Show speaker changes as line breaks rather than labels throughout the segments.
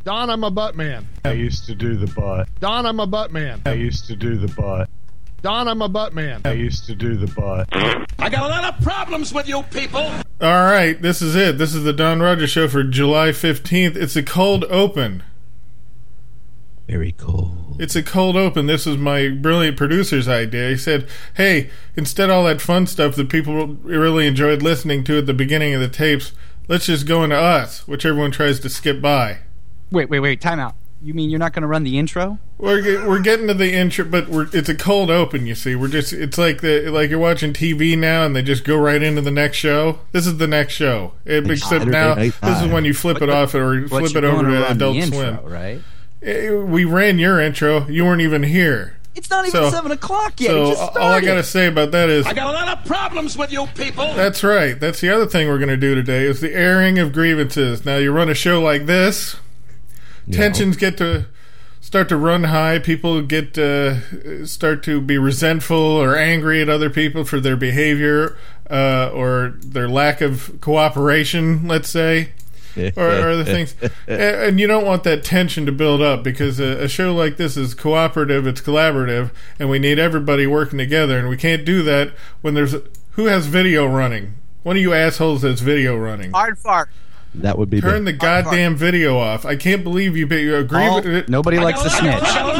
Don, I'm a butt man.
I used to do the butt.
Don, I'm a butt man.
I used to do the butt.
Don, I'm a butt man.
I used to do the butt.
I got a lot of problems with you people.
All right, this is it. This is the Don Rogers Show for July 15th. It's a cold open.
Very cold.
It's a cold open. This is my brilliant producer's idea. He said, hey, instead of all that fun stuff that people really enjoyed listening to at the beginning of the tapes, let's just go into us, which everyone tries to skip by.
Wait, time out. You mean you're not going to run the intro?
We're getting to the intro, but it's a cold open, you see. It's like you're watching TV now and they just go right into the next show. This is the next show. Except now, this is when you flip it off or flip it over to Adult Swim.
Right?
We ran your intro. You weren't even here.
It's not even 7 o'clock yet.
So
it just started.
All I got to say about that is...
I got a lot of problems with you people.
That's right. That's the other thing we're going to do today is the airing of grievances. Now, you run a show like this, tensions get to start to run high. People start to be resentful or angry at other people for their behavior or their lack of cooperation, let's say. or other things, and you don't want that tension to build up because a show like this is cooperative, it's collaborative, and we need everybody working together, and we can't do that when who has video running? One of you assholes has video running.
Hard fart.
That would be
turn the goddamn video off. I can't believe you agree with it.
Nobody likes the snitch.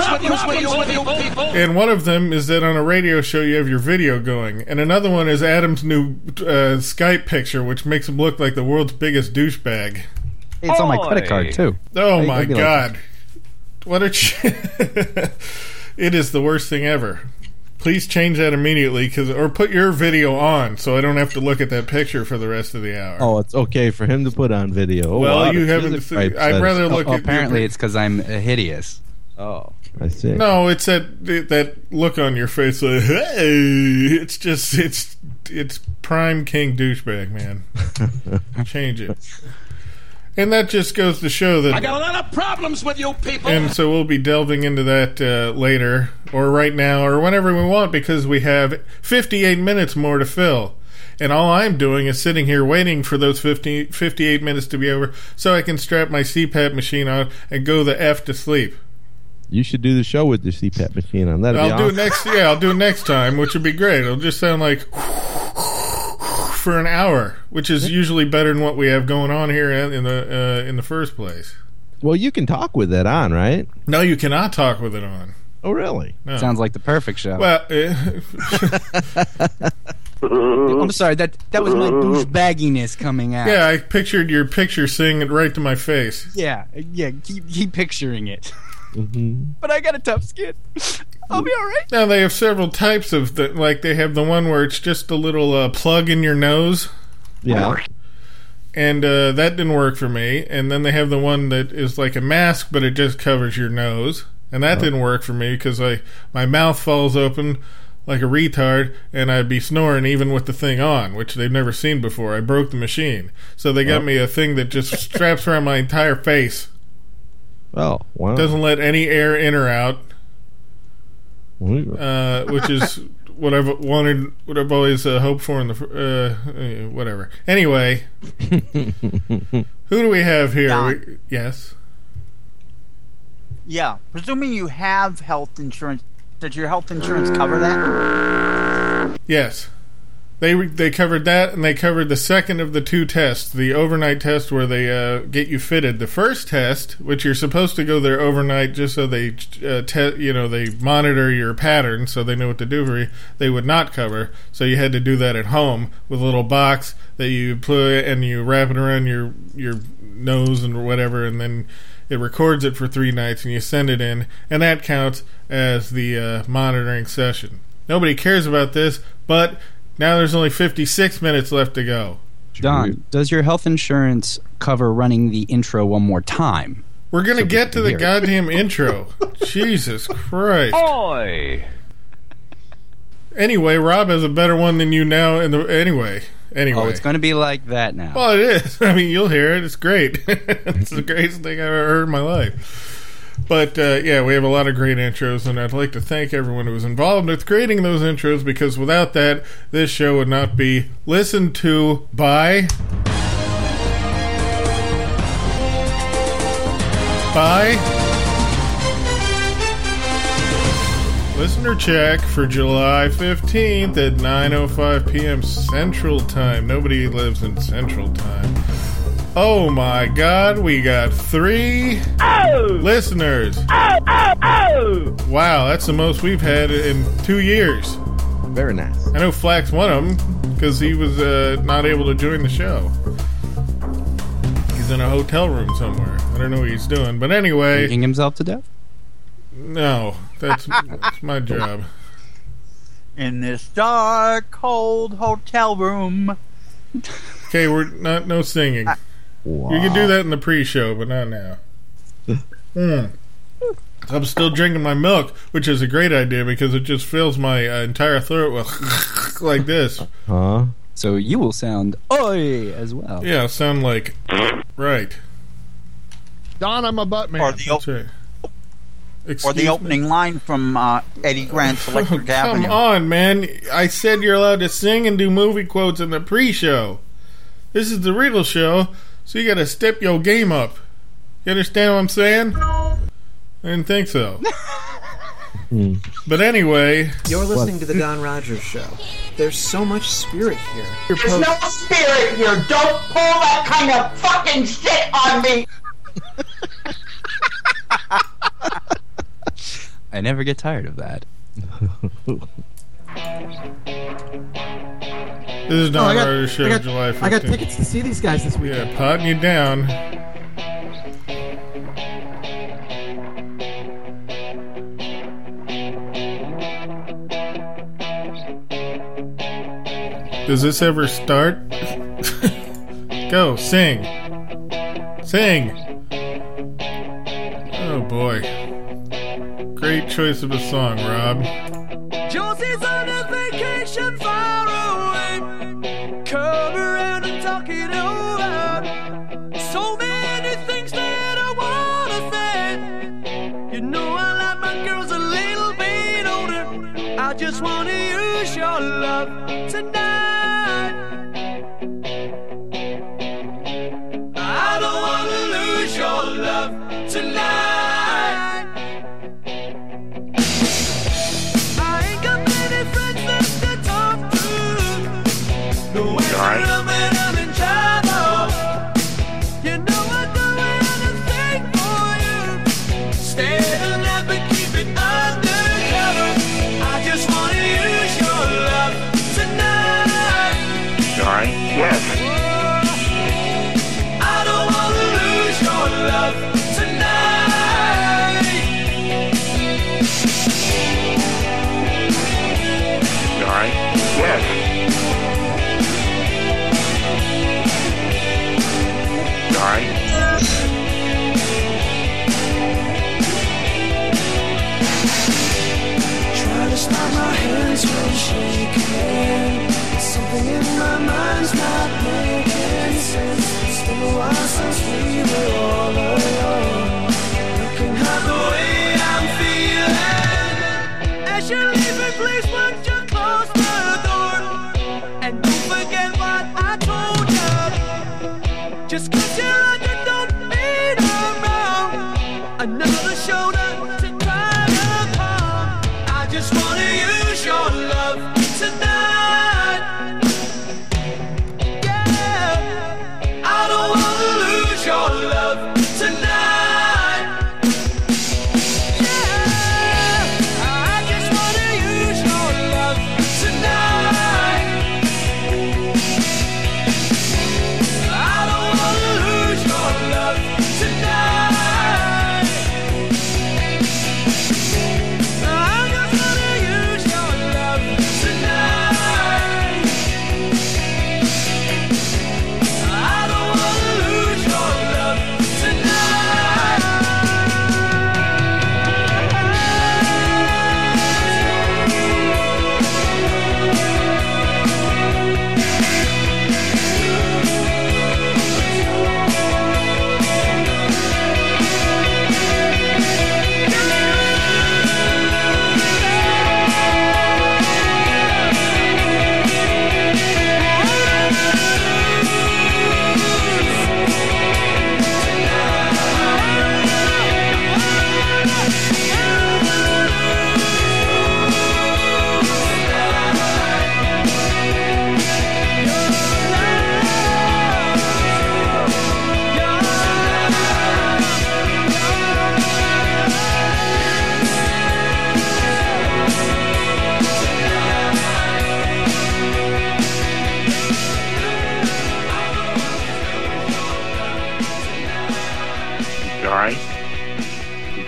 And one of them is that on a radio show you have your video going, and another one is Adam's new Skype picture, which makes him look like the world's biggest douchebag.
It's on my credit card too.
Oh my god! What a it is the worst thing ever. Please change that immediately, or put your video on so I don't have to look at that picture for the rest of the hour.
Oh, it's okay for him to put on video.
Well, you haven't. I'd rather look at.
Apparently, it's because I'm hideous.
Oh, I see.
No, it's that look on your face. Like, hey, it's prime king douchebag, man. Change it. And that just goes to show that...
I got a lot of problems with you people!
And so we'll be delving into that later, or right now, or whenever we want, because we have 58 minutes more to fill. And all I'm doing is sitting here waiting for those 58 minutes to be over so I can strap my CPAP machine on and go the F to sleep.
You should do the show with the CPAP machine on. I'll
do it next time, which would be great. It'll just sound like... for an hour, which is usually better than what we have going on here in the first place.
Well, you can talk with that on, right?
No, you cannot talk with it on.
Oh, really?
No.
Sounds like the perfect show.
Well,
I'm sorry. That was my douchebagginess coming out.
Yeah, I pictured your picture saying it right to my face.
Yeah. Keep picturing it.
Mm-hmm.
But I got a tough skin. I'll be all right.
Now, they have several types of... they have the one where it's just a little plug in your nose.
Yeah.
And that didn't work for me. And then they have the one that is like a mask, but it just covers your nose. And that didn't work for me because my mouth falls open like a retard, and I'd be snoring even with the thing on, which they've never seen before. I broke the machine. So they got me a thing that just straps around my entire face.
Oh, wow.
Doesn't let any air in or out. Which is what I've wanted, what I've always hoped for in the whatever. Anyway, who do we have here? Yes.
Yeah, presuming you have health insurance, does your health insurance cover that?
Yes. They covered that, and they covered the second of the two tests, the overnight test where they get you fitted. The first test, which you're supposed to go there overnight just so they they monitor your pattern so they know what to do for you, they would not cover. So you had to do that at home with a little box that you put and you wrap it around your nose and whatever, and then it records it for 3 nights and you send it in, and that counts as the monitoring session. Nobody cares about this, but now there's only 56 minutes left to go.
Don, does your health insurance cover running the intro one more time?
We're going to get to the goddamn intro. Jesus Christ.
Oi!
Anyway, Rob has a better one than you now. Anyway.
Oh, it's going to be like that now.
Well, it is. I mean, you'll hear it. It's great. It's the greatest thing I've ever heard in my life. But, yeah, we have a lot of great intros, and I'd like to thank everyone who was involved with creating those intros, because without that, this show would not be listened to by... by. Listener check for July 15th at 9:05 p.m. Central Time. Nobody lives in Central Time. Oh my God, we got 3 listeners. Wow, that's the most we've had in 2 years.
Very nice.
I know Flack's one of them because he was not able to join the show. He's in a hotel room somewhere. I don't know what he's doing. But anyway.
Drinking himself to death?
No, that's my job.
In this dark, cold hotel room.
Okay, no singing.
Wow.
You can do that in the pre-show, but not now. I'm still drinking my milk, which is a great idea because it just fills my entire throat with like this.
Huh?
So you will sound oi as well.
Yeah, sound like right.
Don, I'm a butt man.
Or the,
That's right.
or the opening line from Eddie Grant's Electric Avenue.
Come on, man. I said you're allowed to sing and do movie quotes in the pre-show. This is the real show, so you gotta step your game up. You understand what I'm saying? I didn't think so. But anyway...
You're listening to the Don Rogers Show. There's so much spirit here.
There's no spirit here. Don't pull that kind of fucking shit on me.
I never get tired of that.
This is Don Rogers Show, July 15th.
I got tickets to see these guys this weekend.
Yeah, potting you down. Does this ever start? Go, sing. Sing. Oh boy. Great choice of a song, Rob.
Josie's on a vacation far away. Come around and talk it over. So many things that I wanna say. You know I like my girls a little bit older. I just wanna use your love tonight. I don't wanna lose your love tonight. I ain't got many friends left to talk to. No way I'm in trouble. You know I'd do anything for you. Stay alive but keep it undercover. I just wanna use your love tonight.
Alright, yes.
I don't wanna lose your love tonight.
Alright, yes. Alright.
Try to stop my hands from shaking. Something in my mind's not making sense. It's been a while since we were all alone. You can have the way I'm feeling. As you're leaving, please won't you close the door. And don't forget what I told you. Just 'cause you're on, you don't need around. Another shoulder to cry upon. I just wanna use your love tonight. Yeah, I don't wanna lose your love tonight. Yeah, I just wanna use your love tonight. I don't wanna lose your love tonight.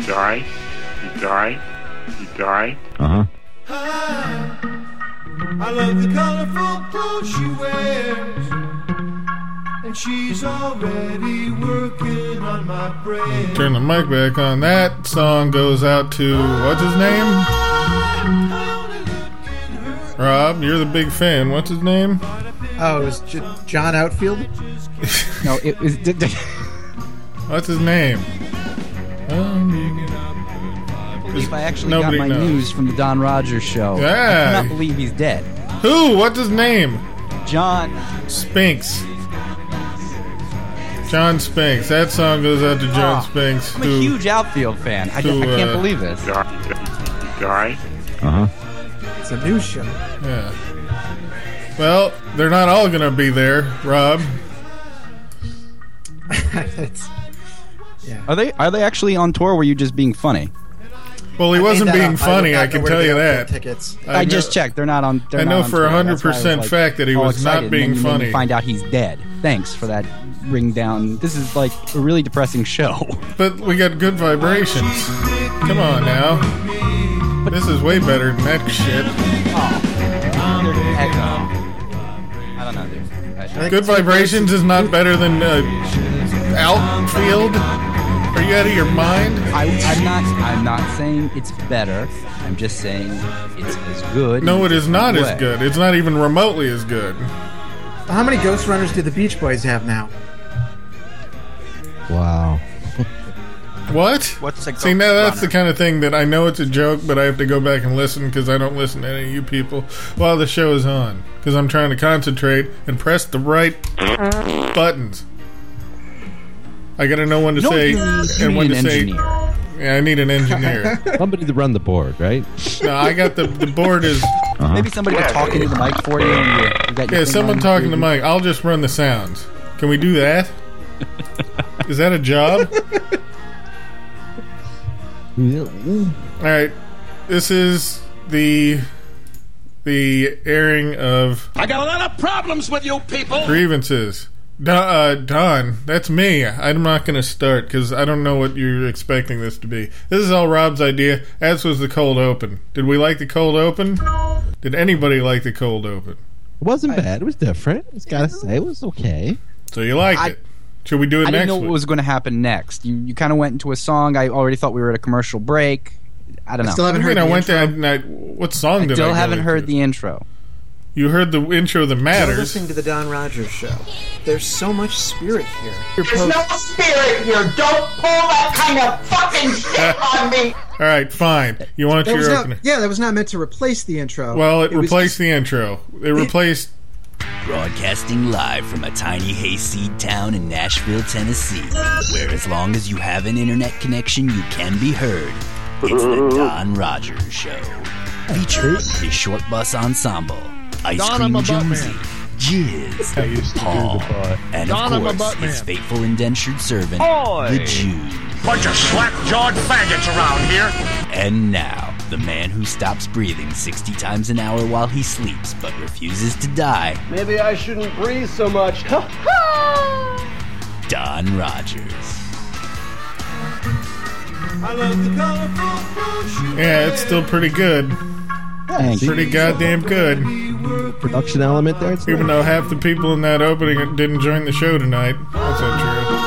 You alright? You alright? You alright?
I love the colorful clothes she wears, and she's already working on my brain.
Turn the mic back on. That song goes out to, what's his name? Rob, you're the big fan. What's his name?
Oh, it was John Outfield?
No, it was.
What's his name?
I actually got
Nobody
my
knows.
news from the Don Rogers show.
Yeah.
I cannot believe he's dead.
Who? What's his name?
John
Spinks. John Spinks. That song goes out to John Spinks.
I'm a huge Outfield fan. I can't believe this.
You alright?
It's a news show.
Yeah. Well, they're not all going to be there, Rob.
Are they actually on tour? Or were you just being funny?
Well, he wasn't being funny, I can tell you that.
Tickets.
I just checked. They're not on.
I know for 100% fact that he was not being funny.
You find out he's dead. Thanks for that ring down. This is like a really depressing show.
But we got good vibrations. Come on now. This is way better than that shit.
I don't know, dude.
Good vibrations is not better than Outfield? Are you out of your mind?
I'm not saying it's better. I'm just saying it's as good.
No, it is not
Way.
as good. It's not even remotely as good.
How many Ghost Runners do the Beach Boys have now?
Wow.
What?
What's a
See,
Ghost
now that's the
Runner?
kind of thing that I know it's a joke, but I have to go back and listen because I don't listen to any of you people while the show is on. Because I'm trying to concentrate and press the right buttons. I gotta know when to say and when to say. Yeah, I need an engineer.
Somebody to run the board, right?
No, I got the board is.
Maybe somebody was talking to the mic for you. And you got your
Yeah,
thing
someone
on
talking
for
to
you.
Mike. I'll just run the sounds. Can we do that? Is that a job? All right. This is the airing of
I got a lot of problems with you people.
grievances. Don, that's me. I'm not going to start because I don't know what you're expecting this to be. This is all Rob's idea, as was the cold open. Did we like the cold open? Did anybody like the cold open?
It wasn't bad. It was different. I just gotta say, it was okay.
So you liked it. Should we do it
I
next
didn't know
week?
what was going to happen next. You kind of went into a song. I already thought we were at a commercial break. I don't know.
Still haven't
I
heard
mean,
the
I went
intro.
to. What song did I
Still
go
haven't
into?
heard the intro.
You heard the intro that
You're
matters.
listening to the Don Rogers Show. There's so much spirit here.
There's no spirit here. Don't pull that kind of fucking shit on me.
All right, fine. You want
That was
your
not,
opening?
yeah, that was not meant to replace the intro.
Well, it
was
replaced the intro. It replaced.
Broadcasting live from a tiny hayseed town in Nashville, Tennessee, where as long as you have an internet connection, you can be heard. It's the Don Rogers Show. Featuring his short bus ensemble, Ice
Don,
Cream
I'm a butt
Jonesy,
man.
Jizz,
I used to
Paul,
do the butt.
and
Don, I'm
of
a
course,
butt
his
man.
faithful indentured servant,
Oi.
the Jew.
Bunch of slack-jawed faggots around here.
And now, the man who stops breathing 60 times an hour while he sleeps but refuses to die,
Maybe I shouldn't breathe so much.
Don Rogers.
I love the colorful clothes you
Yeah, it's still pretty good.
Thanks.
Pretty goddamn good.
Production element there. It's
Even
nice.
though half the people in that opening didn't join the show tonight. That's not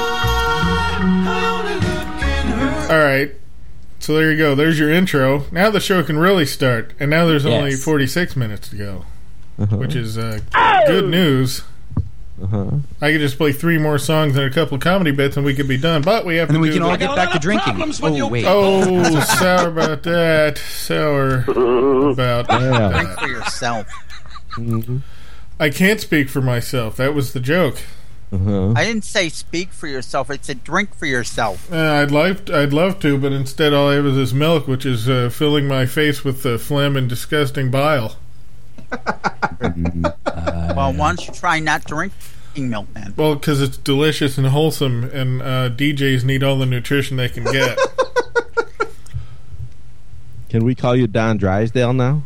true. All right. So there you go. There's your intro. Now the show can really start. And now there's only
Yes.
46 minutes to go, which is good news. I could just play 3 more songs and a couple of comedy bits and we could be done. But we have
And
to
then we
do
can all
the-
get back to drinking. Oh, wait.
Oh, sour about that. Sour about that.
For yourself.
I can't speak for myself. That was the joke.
I didn't say speak for yourself. I said drink for yourself.
I'd love to, but instead all I have is this milk, which is filling my face with phlegm and disgusting bile.
Well, why don't you try not drinking milk then?
Well, because it's delicious and wholesome, and DJs need all the nutrition they can get.
Can we call you Don Drysdale now?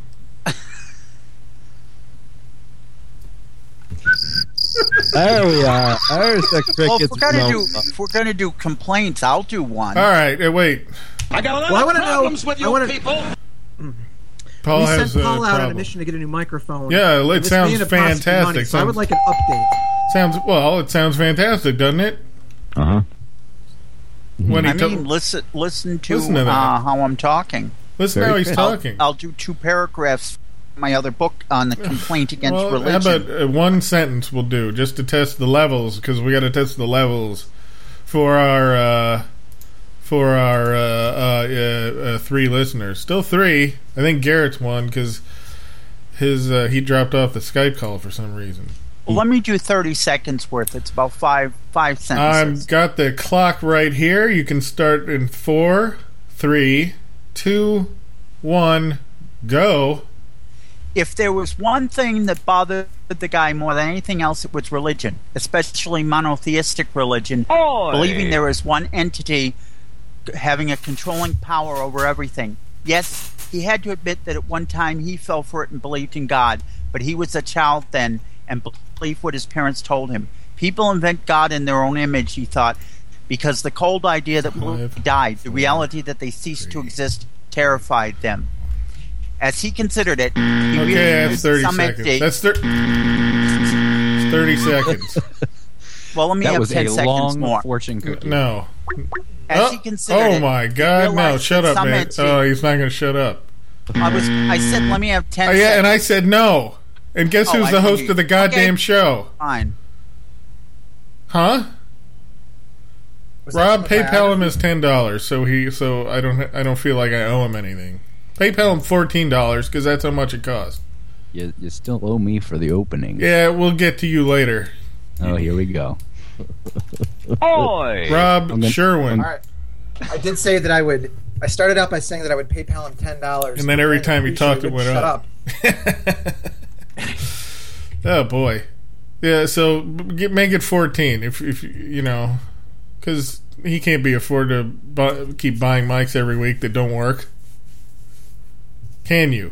There we are. There's the
Well,
crickets.
if we're gonna do complaints, I'll do one.
All right, wait.
I got a lot
Well, I
of
want to
problems
know.
with you people.
Paul
we
has
sent Paul out on a
problem.
mission to get a new microphone.
Yeah, it
And this
sounds
may end up costing
fantastic.
money, so I would like an update.
It sounds fantastic, doesn't it?
Uh-huh.
When he
listen to,
Listen to that.
how I'm talking.
Listen to how he's talking.
I'll do 2 paragraphs from my other book on the complaint against
Well,
religion.
how about one sentence will do, just to test the levels, because we got to test the levels for our 3 listeners. Still 3. I think Garrett's one because he dropped off the Skype call for some reason.
Well, let me do 30 seconds worth. It's about five sentences.
I've got the clock right here. You can start in 4, 3, 2, 1, go.
If there was one thing that bothered the guy more than anything else, it was religion, especially monotheistic religion, believing there is one entity having a controlling power over everything. Yes, he had to admit that at one time he fell for it and believed in God, but he was a child then and believed what his parents told him. People invent God in their own image, he thought, because the cold idea that we died, the reality that they ceased to exist, terrified them. As he considered it, he really
that's 30
some
seconds.
entity-
That's 30 seconds.
Well, let me
That
have
was
10
a
seconds
long
more.
fortune cookie.
No.
As he considered
Oh
it,
my
he
God! No,
realized
shut
that
up,
some
man.
entity-
Oh, he's not going to shut up.
I said, let me have 10
Oh, yeah,
seconds.
and I said no. And guess
Oh,
who's
I
the
know
host
you.
of the goddamn
Okay.
show?
Fine.
Huh?
Was that
Rob,
from a
PayPal him his $10, so I don't feel like I owe him anything. PayPal him $14 because that's how much it cost.
You still owe me for the opening.
Yeah, we'll get to you later.
Oh, here we go.
Rob Sherwin.
All right. I did say that I would. I started out by saying that I would PayPal him $10,
And then every time he talked, it went
shut
up. Oh boy, yeah. So make it 14 if you know, because he can't be afford to keep buying mics every week that don't work. Can you?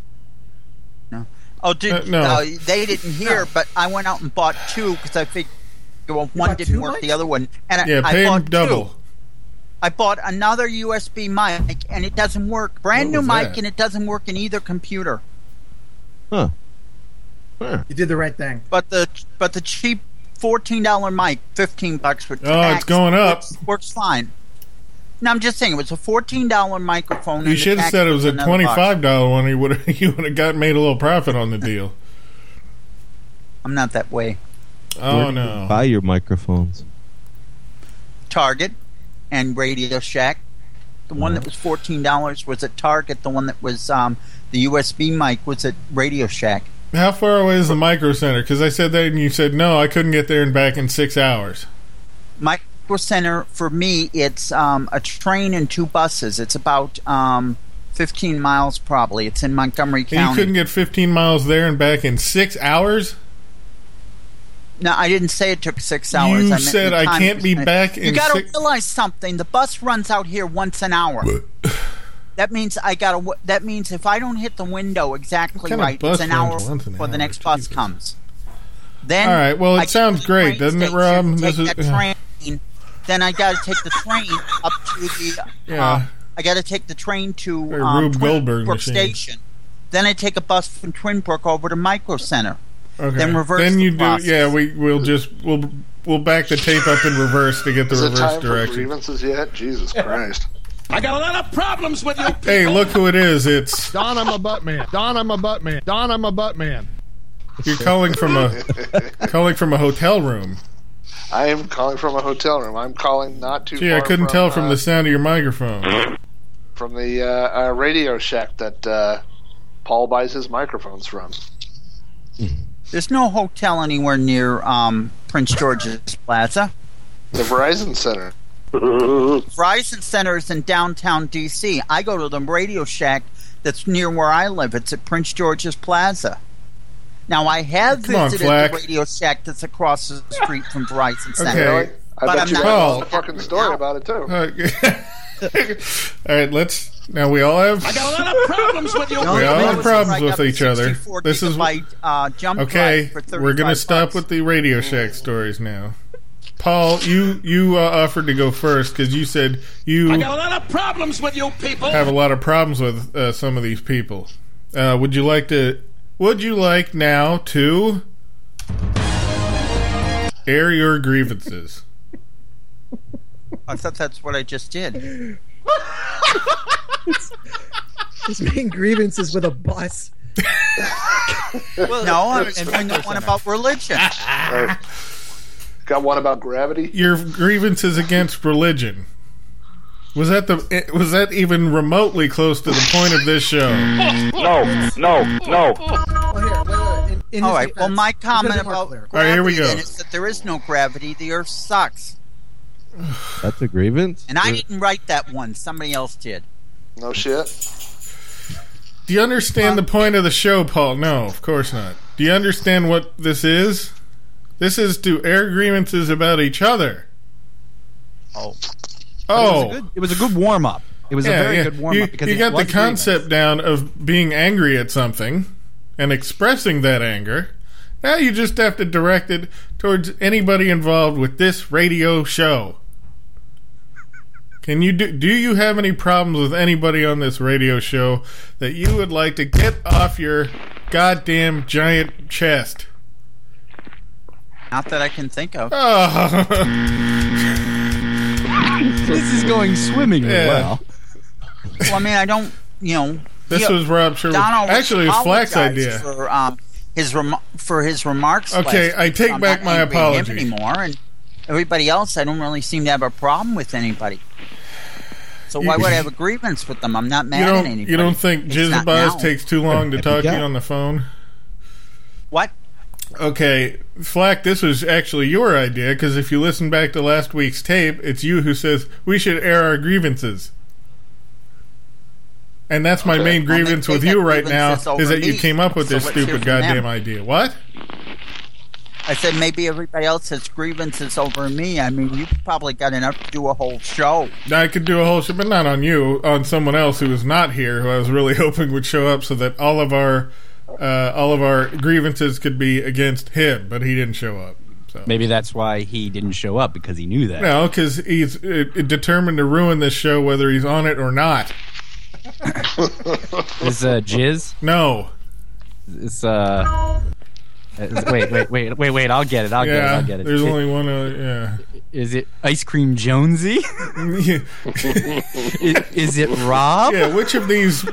No. Oh,
no.
They didn't hear, but I went out and bought 2 because I figured one didn't work, the other one. And
Yeah,
I
pay him
bought
double.
2. I bought another USB mic, and it doesn't work. Brand
What
new
was
mic,
that?
and it doesn't work in either computer.
Huh.
You did the right thing.
But the cheap $14 mic, $15 for tax.
Oh, it's going up.
Works fine. No, I'm just saying it was a $14 microphone.
You
and
should
the
have
tax
said it was a
another buck.
$25 one. You would have made a little profit on the deal.
I'm not that way.
Oh
Where do you
no!
buy your microphones.
Target and Radio Shack. The one that was $14 was at Target. The one that was the USB mic was at Radio Shack.
How far away is the Micro Center? Because I said that and you said no. I couldn't get there and back in 6 hours.
Micro Center for me, it's a train and 2 buses. It's about 15 miles probably. It's in Montgomery
And
County.
you couldn't get 15 miles there and back in 6 hours?
No, I didn't say it took 6 hours.
You
I meant
said
the
I
time
can't
it
be
was-
back
You
in
got to
6
realize something. The bus runs out here once an hour. That means That means if I don't hit the window exactly
kind of
right,
bus
it's an hour
runs once an
before the
hour?
next bus comes. Then
All right, well, it
I get
sounds
to the
great,
train
doesn't it,
station,
Rob?
Take
This
that
is-
train. Then I got to take the train up to the.
Yeah.
I got to take the train to
Or Rube Goldberg
Twinbrook
machine.
Station. Then I take a bus from Twinbrook over to Micro Center.
Okay.
Then reverse
Then
the
you do.
process.
Yeah, we'll back the tape up in reverse to get the
Is it
reverse
time for
direction.
grievances yet? Jesus Christ.
I got a lot of problems with you.
Hey, look who it is! It's
Don, I'm a butt man. Don, I'm a butt man. Don, I'm a butt man.
you're calling from a hotel room.
I am calling from a hotel room. I'm calling not too
Gee,
far
I couldn't tell from the sound of your microphone.
from the Radio Shack that Paul buys his microphones from.
There's no hotel anywhere near Prince George's Plaza.
The Verizon Center.
Verizon Center is in downtown D.C. I go to the Radio Shack that's near where I live. It's at Prince George's Plaza. Now, I have
Come on,
visited
Flack.
the Radio Shack that's across the street from Verizon Center.
Okay.
Really? I
But
bet
I'm
you
not-
have a fucking story about it, too.
All right, now we all have.
I got a lot of problems with you.
We all have problems with each other. This is
jump
okay.
drive for
We're gonna
$35.
stop with the Radio Shack stories now. Paul, you offered to go first because you said you
I got a lot of problems with you people.
have a lot of problems with some of these people. Would you like now to air your grievances?
I thought that's what I just did.
He's making grievances with a bus.
Well, no, I'm doing the one about religion.
Right. Got one about gravity?
Your grievances against religion. Was that even remotely close to the point of this show?
No.
Well, here, wait.
All right. Well, my comment about
clear.
gravity
All right, here we go.
then is that there is no gravity. The Earth sucks.
That's a grievance?
And I didn't write that one. Somebody else did.
No shit.
Do you understand the point of the show, Paul? No, of course not. Do you understand what this is? This is to air grievances about each other.
Oh.
It was a good warm up. It was a very good warm up because
you
it
got
was
the concept down of being angry at something and expressing that anger. Now you just have to direct it towards anybody involved with this radio show. Can you do you have any problems with anybody on this radio show that you would like to get off your goddamn giant chest?
Not that I can think of.
Oh.
This is going swimmingly well.
Well, I mean, I don't,
This was Rob Sherwood. Actually, it was Flack's idea.
For his remarks.
Okay, I take back my apology.
Anymore, and everybody else, I don't really seem to have a problem with anybody. So why would I have a grievance with them? I'm not mad at anybody.
You don't think Jizzabuzz takes too long to talk to you on the phone?
What?
Okay, Flack, this was actually your idea, because if you listen back to last week's tape, it's you who says, we should air our grievances. And that's my main grievance with you right now, is that you came up with this stupid goddamn idea. What?
I said maybe everybody else has grievances over me. I mean, you probably got enough to do a whole show.
I could do a whole show, but not on you, on someone else who is not here, who I was really hoping would show up so that all of our grievances could be against him, but he didn't show up. So.
Maybe that's why he didn't show up, because he knew that.
No, because he's determined to ruin this show whether he's on it or not.
Is Jizz?
No.
It's wait, I'll get it. I'll get it.
There's only one yeah.
Is it Ice Cream Jonesy? is it Rob?
Yeah, which of these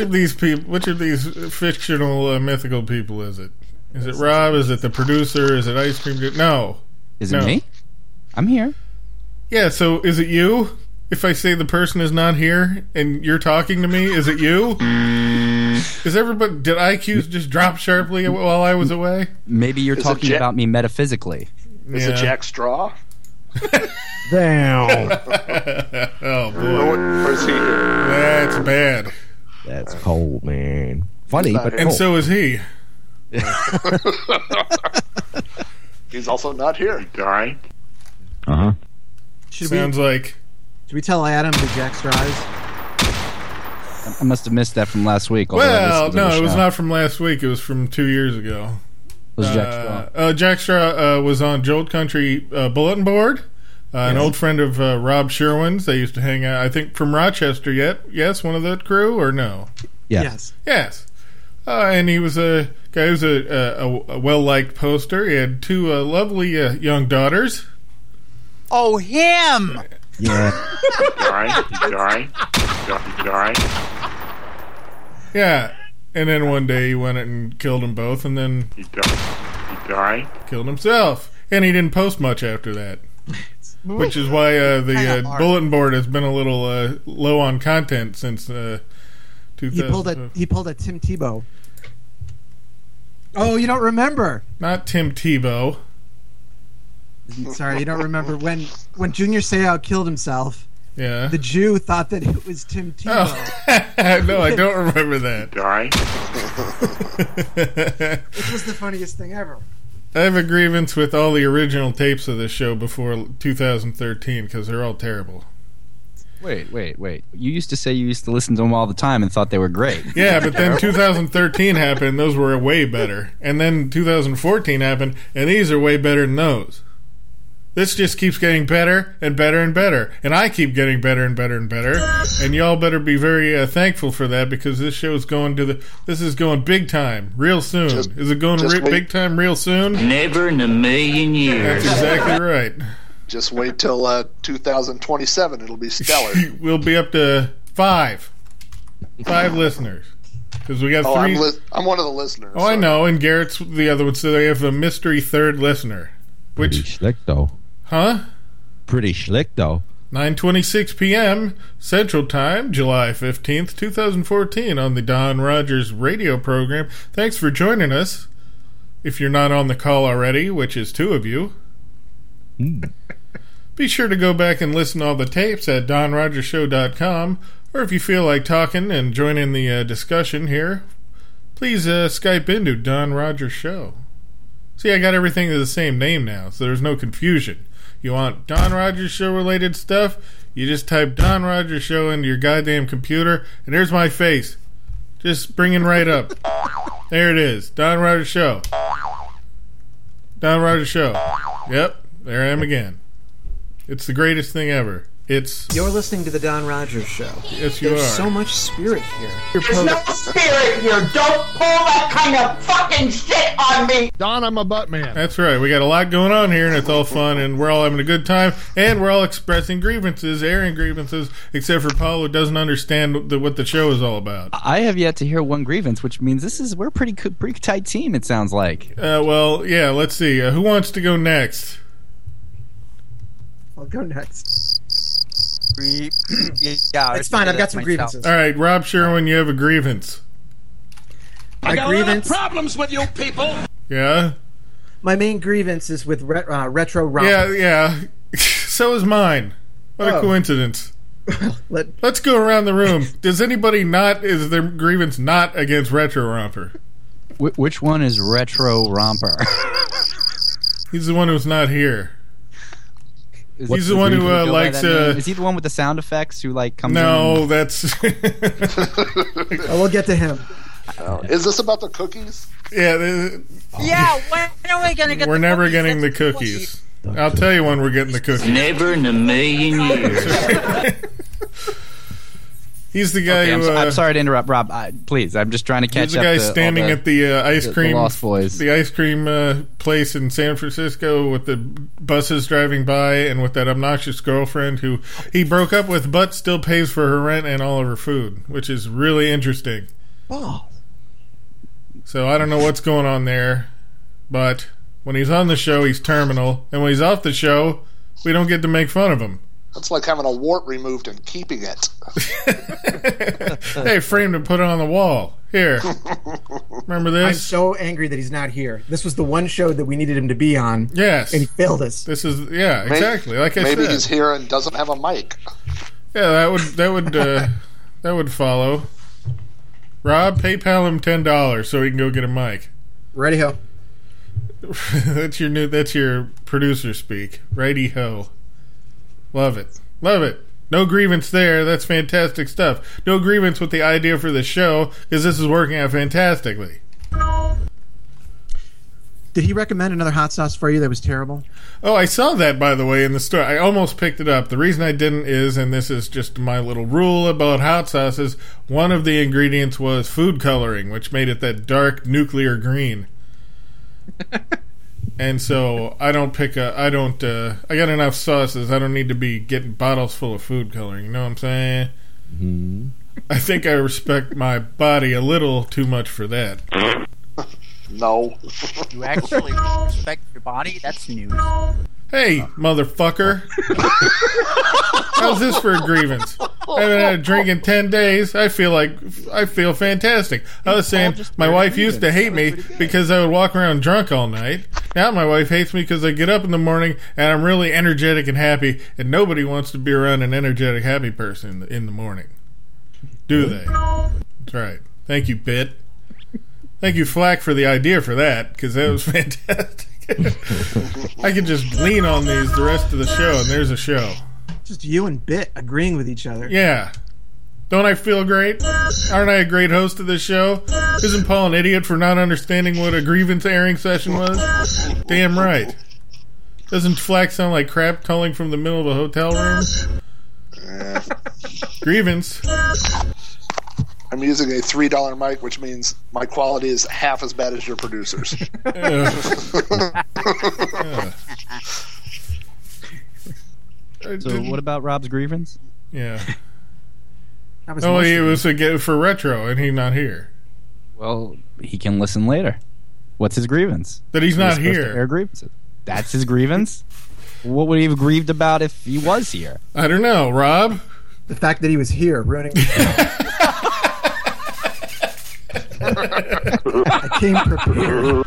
fictional mythical people is it? Is it Rob? Is it the producer? Is it Ice Cream? No.
Is it me? I'm here.
Yeah, so is it you? If I say the person is not here and you're talking to me, is it you? Is everybody? Did IQs just drop sharply while I was away?
Maybe you're talking about me metaphysically.
Is it Jack Straw?
Damn.
Oh boy.
Or is he here?
That's bad.
That's cold, man. Funny, but
and
cold.
so is he.
He's also not here.
Guy.
Sounds like.
Should we tell Adam who Jack Straw is?
I must have missed that from last week.
Well, no, it was not from last week. It was from 2 years ago.
Was Jack Straw?
Jack Straw was on Jolt Country Bulletin Board. An old friend of Rob Sherwin's. They used to hang out, I think, from Rochester yet. Yes, one of that crew, or no?
Yes.
And he was a guy who was a well-liked poster. He had two lovely young daughters.
Oh, him!
Yeah.
Guy.
Yeah. And then one day he went and killed them both, and then
He died.
killed himself. And he didn't post much after that. Which is why the bulletin board has been a little low on content since 2000.
He pulled a Tim Tebow. Oh, you don't remember?
Not Tim Tebow.
Sorry, you don't remember when Junior Seau killed himself.
Yeah.
The Jew thought that it was Tim Tebow.
Oh. No, I don't remember that.
Guy.
Which was the funniest thing ever.
I have a grievance with all the original tapes of this show before 2013 because they're all terrible.
Wait. You used to say you used to listen to them all the time and thought they were great.
Yeah, but then 2013 happened, those were way better. And then 2014 happened, and these are way better than those. This just keeps getting better and better and better. And I keep getting better and better and better. And y'all better be very thankful for that, because this show is going this is going big time real soon. Is it going big time real soon?
Never in a million years.
That's exactly right.
Just wait till 2027. It'll be stellar.
We'll be up to 5 listeners. Because we got 3.
I'm one of the listeners.
Oh, so. I know. And Garrett's the other one. So they have a mystery 3rd listener.
Pretty slick, though.
Huh?
Pretty slick, though.
9:26 p.m. Central Time, July 15th, 2014, on the Don Rogers radio program. Thanks for joining us. If you're not on the call already, which is 2 of you, be sure to go back and listen to all the tapes at DonRogersShow.com, or if you feel like talking and joining the discussion here, please Skype into Don Rogers Show. See, I got everything to the same name now, so there's no confusion. You want Don Rogers Show related stuff, you just type Don Rogers Show into your goddamn computer, and there's my face. Just bringing right up. There it is. Don Rogers Show. Don Rogers Show. Yep, there I am again. It's the greatest thing ever.
You're listening to the Don Rogers Show.
Yes, you
There's
are.
so much spirit here.
There's no spirit here. Don't pull that kind of fucking shit on me.
Don, I'm a butt man.
That's right. We got a lot going on here, and it's all fun, and we're all having a good time, and we're all expressing grievances, airing grievances, except for Paul, who doesn't understand what the show is all about.
I have yet to hear one grievance, which means we're a pretty tight team, it sounds like.
Well, yeah, let's see. Who wants to go next?
I'll go next.
Yeah,
it's fine. I've got some grievances.
All right, Rob Sherwin, you have a grievance.
I got a lot of problems with you people.
Yeah?
My main grievance is with Retro Romper.
Yeah. So is mine. What a coincidence. Let's go around the room. Is their grievance not against Retro Romper?
Which one is Retro Romper?
He's the one who's not here. He's the one who likes.
Is he the one with the sound effects who comes?
No,
in?
That's.
We'll get to him.
Is this about the cookies?
Yeah.
Yeah. When are we gonna get?
We're never getting the cookies. I'll tell you when we're getting the cookies.
Never in a million years.
He's the guy who...
I'm sorry to interrupt, Rob. Please, I'm just trying to catch up.
He's the guy standing at the ice cream...
The Lost Boys.
The ice cream place in San Francisco with the buses driving by and with that obnoxious girlfriend who he broke up with but still pays for her rent and all of her food, which is really interesting.
Oh.
So I don't know what's going on there, but when he's on the show, he's terminal. And when he's off the show, we don't get to make fun of him.
That's like having a wart removed and keeping it.
Hey, framed and put it on the wall. Here. Remember this?
I'm so angry that he's not here. This was the one show that we needed him to be on.
Yes.
And he failed us.
This is, exactly. Like I said.
Maybe he's here and doesn't have a mic.
Yeah, that would follow. Rob, PayPal him $10 so he can go get a mic.
Righty-ho.
That's your producer speak. Righty-ho. Love it. No grievance there. That's fantastic stuff. No grievance with the idea for the show, because this is working out fantastically.
Did he recommend another hot sauce for you that was terrible?
Oh, I saw that, by the way, in the store. I almost picked it up. The reason I didn't is, and this is just my little rule about hot sauces, one of the ingredients was food coloring, which made it that dark nuclear green. And so I got enough sauces. I don't need to be getting bottles full of food coloring. You know what I'm saying?
Mm-hmm.
I think I respect my body a little too much for that.
No.
You actually respect your body? That's news.
Hey, motherfucker. How's this for a grievance? I haven't had a drink in 10 days. I feel fantastic. I was saying my wife used to hate me because I would walk around drunk all night. Now my wife hates me because I get up in the morning and I'm really energetic and happy, and nobody wants to be around an energetic, happy person in the morning. Do they? That's right. Thank you, Bit. Thank you, Flack, for the idea for that, because that was fantastic. I could just lean on these the rest of the show, and there's a show.
Just you and Bit agreeing with each other.
Yeah. Don't I feel great? Aren't I a great host of this show? Isn't Paul an idiot for not understanding what a grievance airing session was? Damn right. Doesn't Flack sound like crap calling from the middle of a hotel room? Grievance.
I'm using a $3 mic, which means my quality is half as bad as your producer's.
So what about Rob's grievance?
Yeah.
Oh,
it was for retro, and he's not here.
Well, he can listen later. What's his grievance?
That he's not
supposed to
here.
air grievances. That's his grievance? What would he have grieved about if he was here?
I don't know, Rob.
The fact that he was here, ruining. I came prepared.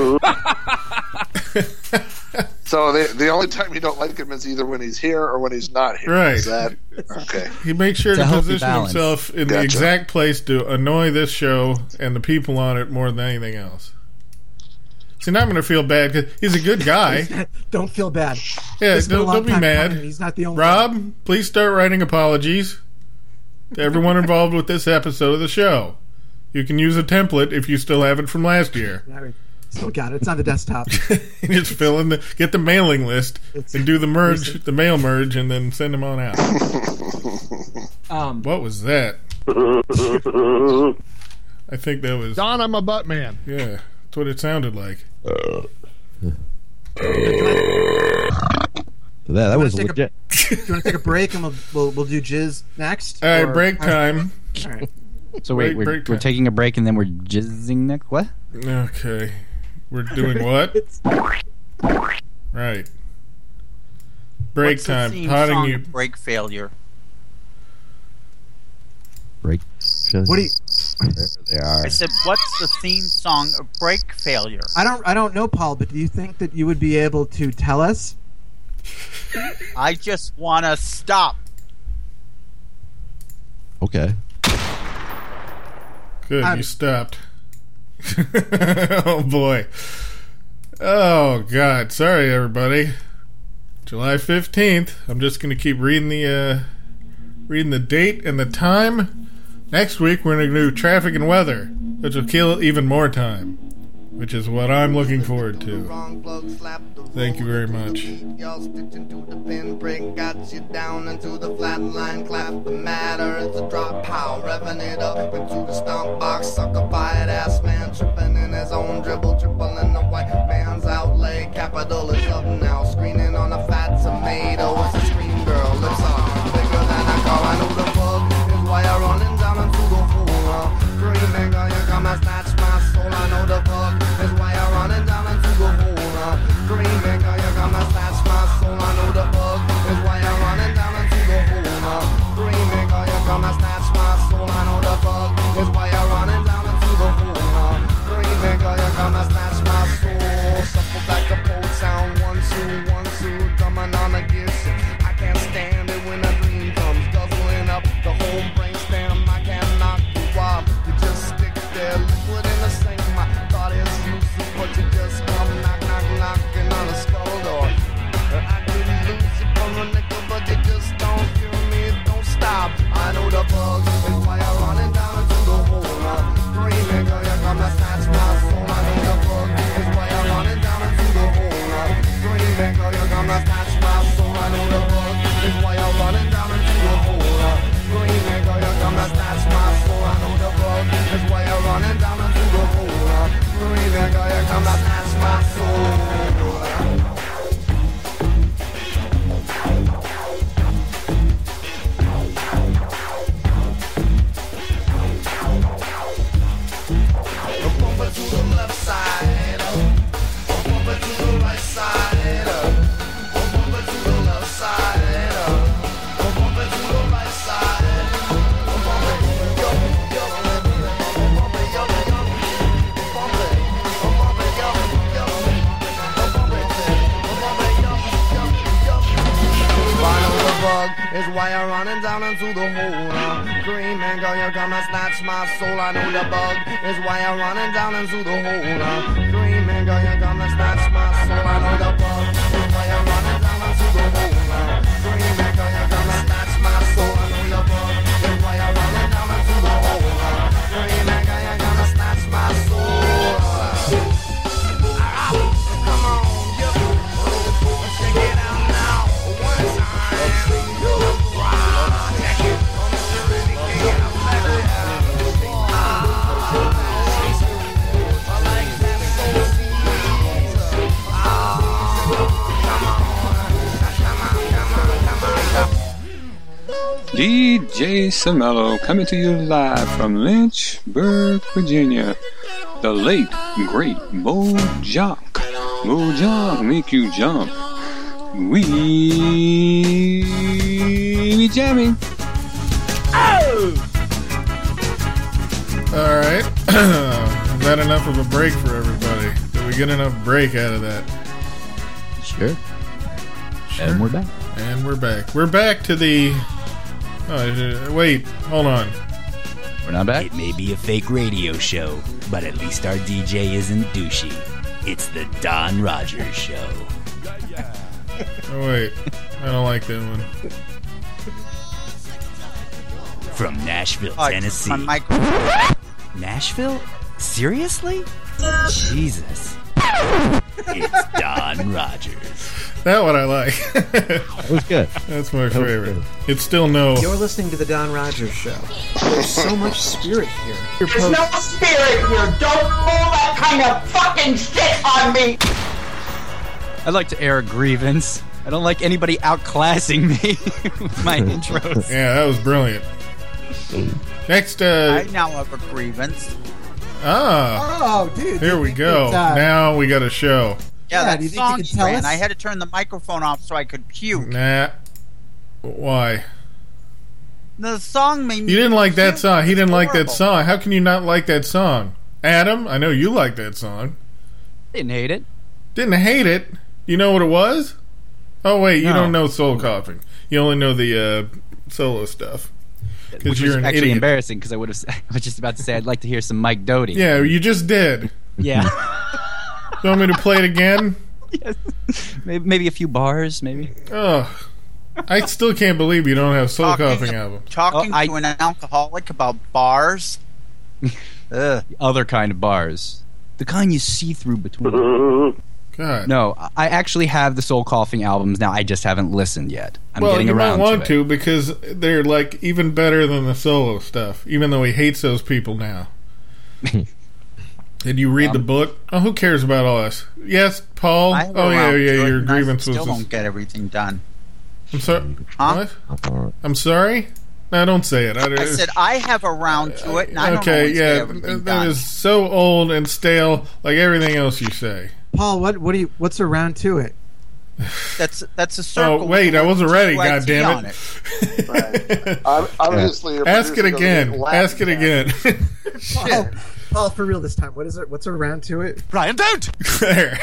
So the only time you don't like him is either when he's here or when he's not here.
Right.
Is that okay?
He makes sure
It's a
to
healthy
position
balance.
himself in the
Gotcha.
exact place to annoy this show and the people on it more than anything else. See, now I'm going to feel bad because he's a good guy.
Don't feel bad.
Yeah,
This has been a long
don't be
time
mad.
coming. He's not the only
Rob, please start writing apologies to everyone involved with this episode of the show. You can use a template if you still have it from last year.
one. Still got it. It's on the desktop.
Just get the mailing list and do the merge, the mail merge, and then send them on out. What was that? I think that was
Don, I'm a butt man.
Yeah, that's what it sounded like.
So that was
take
legit.
Do you want to take a break and we'll do jizz next?
All right,
Or-
break time.
All right.
So wait,
Break
we're
time.
taking a break and then we're jizzing next? What?
Okay, we're doing what? Right. Break
What's the
time.
theme
Potting
song
you.
of Break Failure.
Break.
What do you?
There they are.
I said, what's the theme song of Break Failure?
I don't know, Paul, but do you think that you would be able to tell us?
I just want to stop.
Okay.
Good, you stopped. Oh boy. Oh God. Sorry, everybody. July 15th. I'm just going to keep reading the date and the time. Next week we're going to do traffic and weather, which will kill even more time, which is what I'm looking forward to. Thank you very much.
Y'all stitching to the pinprick, got you down into the flat line. Clap the matter, it's a drop. Pow, revving it up into the stomp box. Sucker-fied ass man tripping in his own dribble, tripling the white man's outlay. Capital is up now, screening on a fat tomato. It's a scream girl, lips are bigger than a car. I know the bug is why I'm running down into the hole. Green man, girl, you come and snatch my soul. I know the bug is why I'm running down into the hole. Green man, girl, you come and snatch my soul. I know the bug is why I'm running down into the hole. Green man, girl, you come and snatch my soul. I know the bug is why I'm running down into the hole. Green man, girl, you come and snatch my soul. Shuffle back the pole sound, 1, 2, 1, 2, drumming on a gear shift. I can't stand it when a dream comes, guzzling up the whole brainstem. I can't knock you off, you just stick there, liquid in the sink. My thought is useless, but you just come knocking on a skull door. I couldn't lose you for a nickel, but you just don't hear me, don't stop. I know the bug is why I'm running down into the hole. Screaming, girl, you come and snatch my soul. I know the bug is why I'm running down into the hole. Screaming, girl, you come and snatch my soul. I know the bug is why I'm running down into the hole. Screaming, girl, you come and snatch my soul. I know the bug is why I'm running down into the hole. Screaming, girl, you come and snatch my soul. Bumper to the left side, bumper to the right side, bumper to the left side, bumper to the right side, is why I'm running down into the hole. Green man, girl, you come and snatch my soul. I know the bug is why I'm running down into the hole. Green man, girl, you come and snatch my soul. I know the bug is why I'm running down into the hole. Green man, girl, you come and snatch my soul. I know the bug is why I'm running down into the hole. Green man, girl, you come and snatch my soul. Come on,
DJ Cimello coming to you live from Lynchburg, Virginia. The late, great Mo Jock. Mo Jock make you jump. We be jamming.
Oh! Alright. Is that enough of a break for everybody? Did we get enough break out of that?
Sure. And we're back.
And we're back. We're back to the... Oh, wait, hold on.
We're not back?
It may be a fake radio show, but at least our DJ isn't douchey. It's the Don Rogers Show.
Oh, wait. I don't like that one.
From Nashville, Tennessee.
My microphone.
Nashville? Seriously? Jesus. It's Don Rogers.
That one I like.
That was good.
That's my favorite. It's still no...
You're listening to the Don Rogers Show. There's so much spirit here.
There's no spirit here. Don't pull that kind of fucking shit on me.
I'd like to air a grievance. I don't like anybody outclassing me with my intros.
Yeah, that was brilliant. Next,
I now have a grievance.
Ah.
Oh, dude.
Here we go. Now we got a show.
Yeah, that
do you think
song
you can tell
ran.
us?
I had to turn the microphone off so I could puke.
Nah. Why?
The song made me...
You didn't like that
puke.
song. He didn't
It's
like that
horrible.
song. How can you not like that song? Adam, I know you like that song.
Didn't hate it.
Didn't hate it. You know what it was? Oh, wait, you
No.
don't know Soul Coughing. You only know the solo stuff.
Which
Because you're
was
an
actually
idiot.
embarrassing because I was just about to say I'd like to hear some Mike Doty.
Yeah, you just did.
Yeah.
You want me to play it again?
Yes. Maybe a few bars, maybe.
Oh, I still can't believe you don't have Soul Coughing album.
Talking to an alcoholic about bars? Ugh.
Other kind of bars. The kind you see through between.
God.
No, I actually have the Soul Coughing albums now. I just haven't listened yet. I'm
Well,
getting
you
around
might want
to it.
to because they're like even better than the solo stuff. Even though he hates those people now. Did you read the book? Oh, who cares about us? Yes, Paul.
I have
Oh yeah,
around
yeah.
to it,
Your
and I
grievance was.
still don't get everything done.
I'm sorry.
Huh?
What? I'm sorry. No, don't say it.
I said I have around to it, and I don't
Okay,
always get
yeah,
everything
that
done.
is so old and stale, like everything else you say.
Paul, what's around to it?
That's a circle.
Oh wait, I wasn't ready.
with
God
UIT
damn
on
it!
Obviously, your
Ask it
producer
again.
doesn't
Ask it again.
Paul, for real this time. What's around to it?
Brian, don't!
There.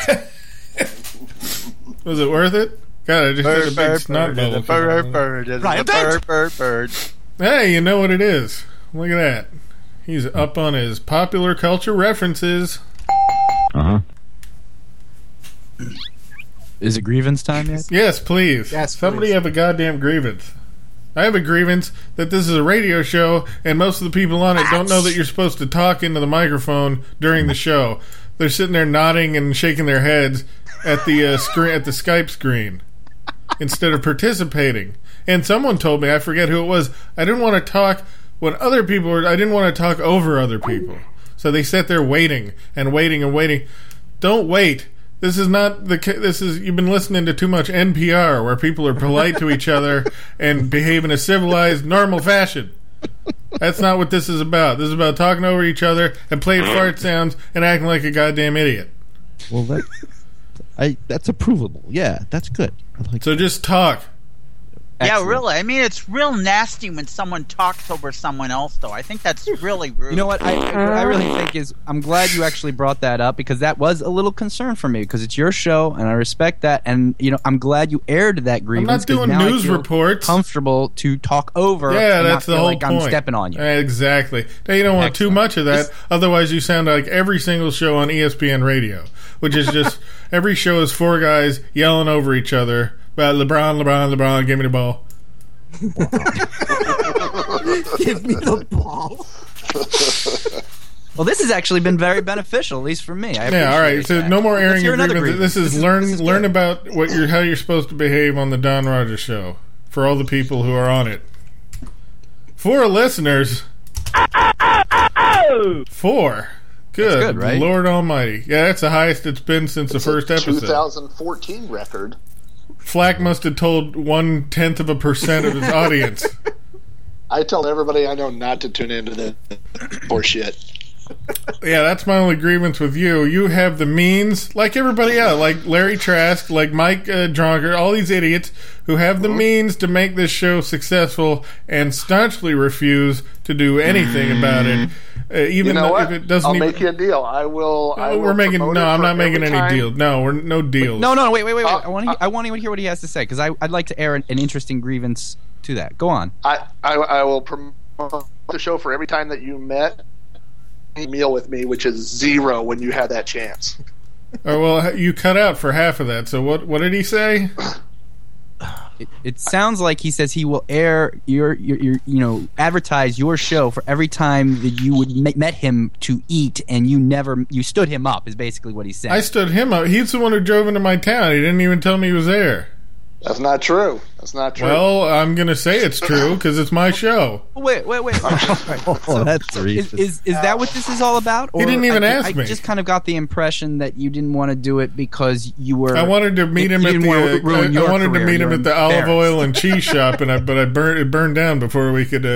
Was it worth it? God, I just did a big snot bubble.
Brian, bird.
Hey, you know what it is. Look at that. He's up on his popular culture references.
Uh-huh.
Is it grievance time yet?
Yes, please.
Yes,
Somebody
please.
have a goddamn grievance. I have a grievance that this is a radio show and most of the people on it don't know that you're supposed to talk into the microphone during the show. They're sitting there nodding and shaking their heads at the screen, at the Skype screen, instead of participating. And someone told me, I forget who it was, I didn't want to talk when other people were. I didn't want to talk over other people. So they sat there waiting and waiting and waiting. Don't wait. This is not the. This is you've been listening to too much NPR, where people are polite to each other and behave in a civilized, normal fashion. That's not what this is about. This is about talking over each other and playing fart sounds and acting like a goddamn idiot.
Well, that's approvable. Yeah, that's good.
So just talk.
Yeah, really. I mean, it's real nasty when someone talks over someone else, though. I think that's really rude.
You know what I really think is I'm glad you actually brought that up because that was a little concern for me because it's your show and I respect that and I'm glad you aired that grievance.
I'm not doing
now I
news
feel
reports.
Comfortable to talk over.
Yeah,
and
that's
not
the
feel
whole
like
point.
I'm stepping on you.
Exactly. Now you don't want too much of that, otherwise you sound like every single show on ESPN Radio, which is just every show is four guys yelling over each other about LeBron, give me the ball.
Give me the ball.
Well, this has actually been very beneficial, at least for me.
Yeah, all right. So no more airing your
another
grievances. This is learn about how you're supposed to behave on the Don Rogers Show for all the people who are on it. 4 listeners. 4. Good.
That's good, right?
Lord Almighty. Yeah, that's the highest it's been since the first episode.
2014 record.
Flack must have told 0.1% of his audience.
I tell everybody I know not to tune into this for shit.
Yeah, that's my only grievance with you. You have the means, like everybody else, like Larry Trask, like Mike Dronker, all these idiots who have the means to make this show successful and staunchly refuse to do anything about it. Even
you know
if it doesn't
I'll
even...
make you a deal. I will.
We're making no. I'm not making any deal. No, we're no deals.
No. Wait. I want to hear what he has to say because I'd like to air an interesting grievance to that. Go on.
I will promote the show for every time that you met a meal with me, which is 0 when you had that chance.
Oh, well, you cut out for half of that. So what did he say?
It sounds like he says he will air your advertise your show for every time that you would met him to eat, and you stood him up is basically what he said.
I stood him up. He's the one who drove into my town. He didn't even tell me he was there.
That's not true. That's not true.
Well, I'm going to say it's true because it's my show.
Wait.
Oh, that's
is that what this is all about? Or
he didn't even ask me.
I just kind of got the impression that you didn't want to do it because you were.
I wanted to meet him at the olive oil and cheese shop, but it burned down before we could.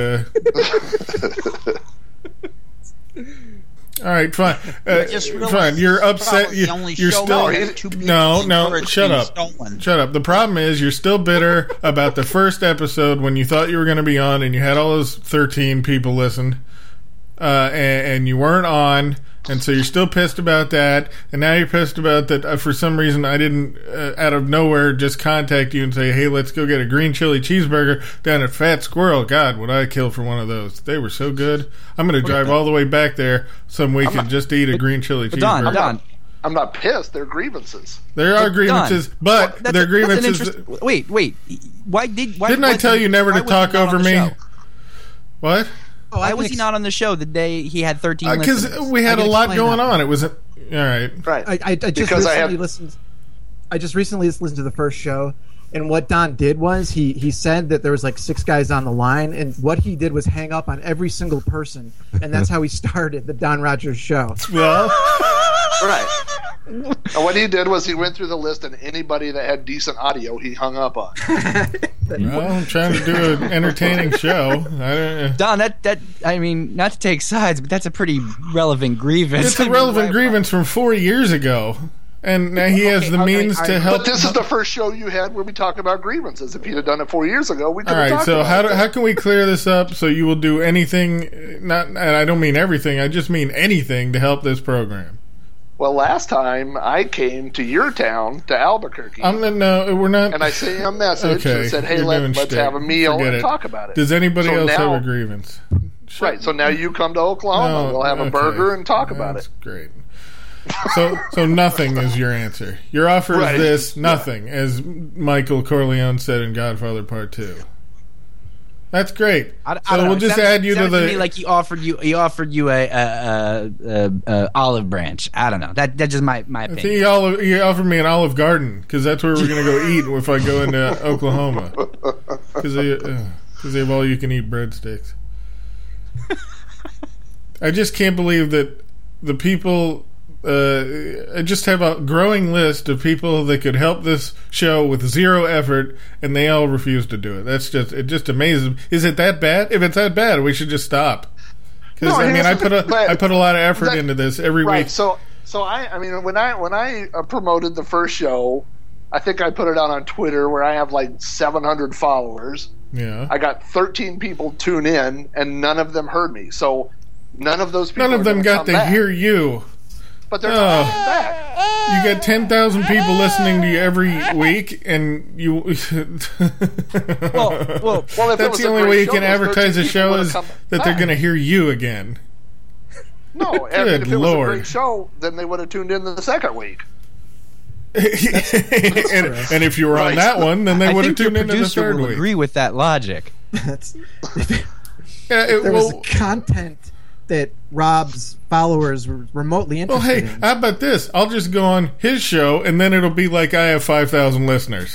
All right, fine. Fine. You're upset. You're still no. Shut up. Shut up. The problem is you're still bitter about the first episode when you thought you were going to be on, and you had all those 13 people listen, and you weren't on, and so you're still pissed about that. And now you're pissed about that for some reason I didn't out of nowhere just contact you and say, hey, let's go get a green chili cheeseburger down at Fat Squirrel. God, would I kill for one of those? They were so good. I'm going to drive all the way back there some weekend just to eat a green chili cheeseburger.
Don.
I'm not pissed. They're grievances.
There are grievances, but they're grievances.
Wait. Why
didn't I tell you never to talk over me? What?
Why was he not on the show the day he had 13 listeners?
Because we had a lot going on. It was all right.
Right.
I just recently listened to the first show, and what Don did was he said that there was like 6 guys on the line, and what he did was hang up on every single person, and that's how he started the Don Rogers show.
Well,
right. And what he did was he went through the list, and anybody that had decent audio, he hung up on.
Well, I'm trying to do an entertaining show.
Don, I mean, not to take sides, but that's a pretty relevant grievance.
It's a relevant grievance from 4 years ago. And now he has the means to help.
But this is the first show you had where we talk about grievances. If you'd have done it 4 years ago, we could have talked about it.
All right, so how can we clear this up so you will do anything, and I don't mean everything, I just mean anything to help this program?
Well, last time I came to your town, to Albuquerque.
No, we're not.
And I sent you a message and said, hey, let's have a meal and talk about it.
Does anybody else have a grievance?
Right, so now you come to Oklahoma, we'll have a burger and talk about it.
That's great. So nothing is your answer. Your offer is this, nothing, as Michael Corleone said in Godfather Part 2. That's great. So we'll just add you to the.
To me like he offered you a olive branch. I don't know. That's just my opinion.
I think he offered me an Olive Garden because that's where we're going to go eat if I go into Oklahoma. Because they have all you can eat breadsticks. I just can't believe that the people. I just have a growing list of people that could help this show with 0 effort, and they all refuse to do it. It just amazes me. Is it that bad? If it's that bad, we should just stop. Because I put a lot of effort into this every week.
So I mean, when I promoted the first show, I think I put it out on Twitter where I have like 700 followers.
Yeah,
I got 13 people tune in, and none of them heard me. So none of those people.
None of them got to hear you.
But they're not coming back.
You got 10,000 people listening to you every week, and you.
well,
that's the only way you can advertise a show is that they're going to hear you again.
No, if it was a great show, then they would have tuned in the second week.
and if you were on that one, then they would have tuned in the third week.
Agree with that logic.
If there was content that Rob's followers were remotely interested in.
How about this? I'll just go on his show, and then it'll be like I have 5,000 listeners.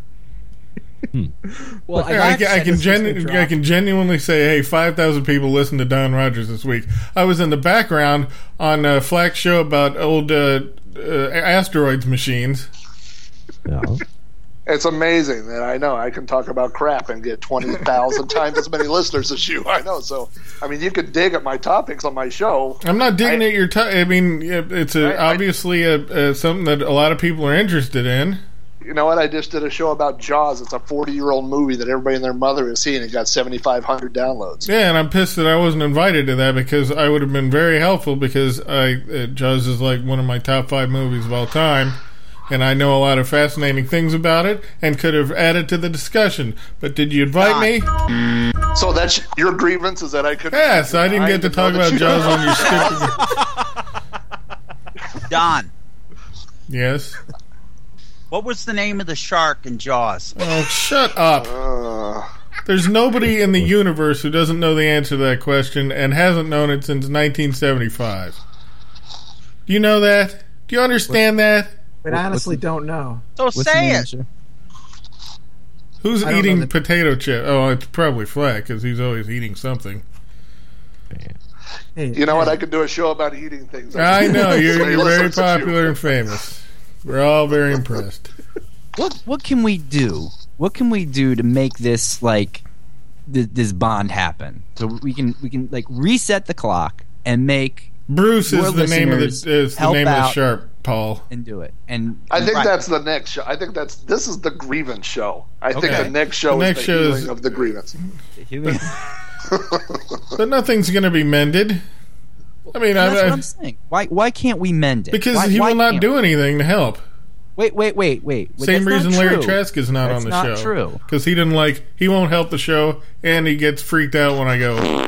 Well,
I can genuinely say, hey, 5,000 people listen to Don Rogers this week. I was in the background on a Flack's show about old asteroids machines.
Yeah.
It's amazing that I know I can talk about crap and get 20,000 times as many listeners as you. I know. So, I mean, you could dig at my topics on my show.
I'm not digging at your I mean, it's obviously something that a lot of people are interested in.
You know what? I just did a show about Jaws. It's a 40-year-old movie that everybody and their mother has seen. It got 7,500 downloads.
Yeah, and I'm pissed that I wasn't invited to that because I would have been very helpful because Jaws is like one of my top 5 movies of all time. And I know a lot of fascinating things about it and could have added to the discussion. But did you invite me?
So that's your grievance is that I couldn't...
Yes, I didn't get to talk about Jaws on your stupid...
Don.
Yes?
What was the name of the shark in Jaws?
Oh, shut up. There's nobody in the universe who doesn't know the answer to that question and hasn't known it since 1975. Do you know that? Do you understand that?
But I honestly don't know.
So say it.
Who's eating potato chip? Oh, it's probably Flack because he's always eating something.
Hey,
you know what? I could do a show about eating things.
I know. You're very popular and famous. We're all very impressed.
What can we do? What can we do to make this like this bond happen? So we can like reset the clock and make
Bruce is the name of the sharp, Paul,
and do it. And
I think that's the next show. I think this is the grievance show. I think the next show is the healing of the grievance.
But nothing's going to be mended. I mean,
that's what I'm saying. Why can't we mend it?
Because he will not do anything to help.
Wait.
Same reason Larry Trask is not on the show.
That's not true.
Because he won't help the show, and he gets freaked out when I go.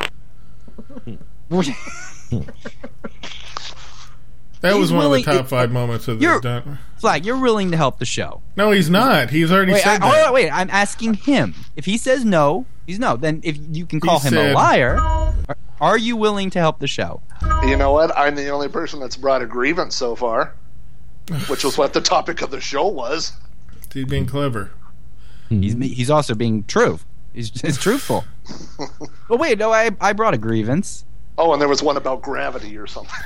That was one of the top 5 moments of the
Flag, you're willing to help the show.
No, he's not. He's already said that.
Wait, I'm asking him. If he says no, he's no. Then if you can call him a liar, are you willing to help the show?
You know what? I'm the only person that's brought a grievance so far, which was what the topic of the show was.
He's being clever.
He's also being true. He's truthful. Well, wait, no, I brought a grievance.
Oh, and there was one about gravity or something.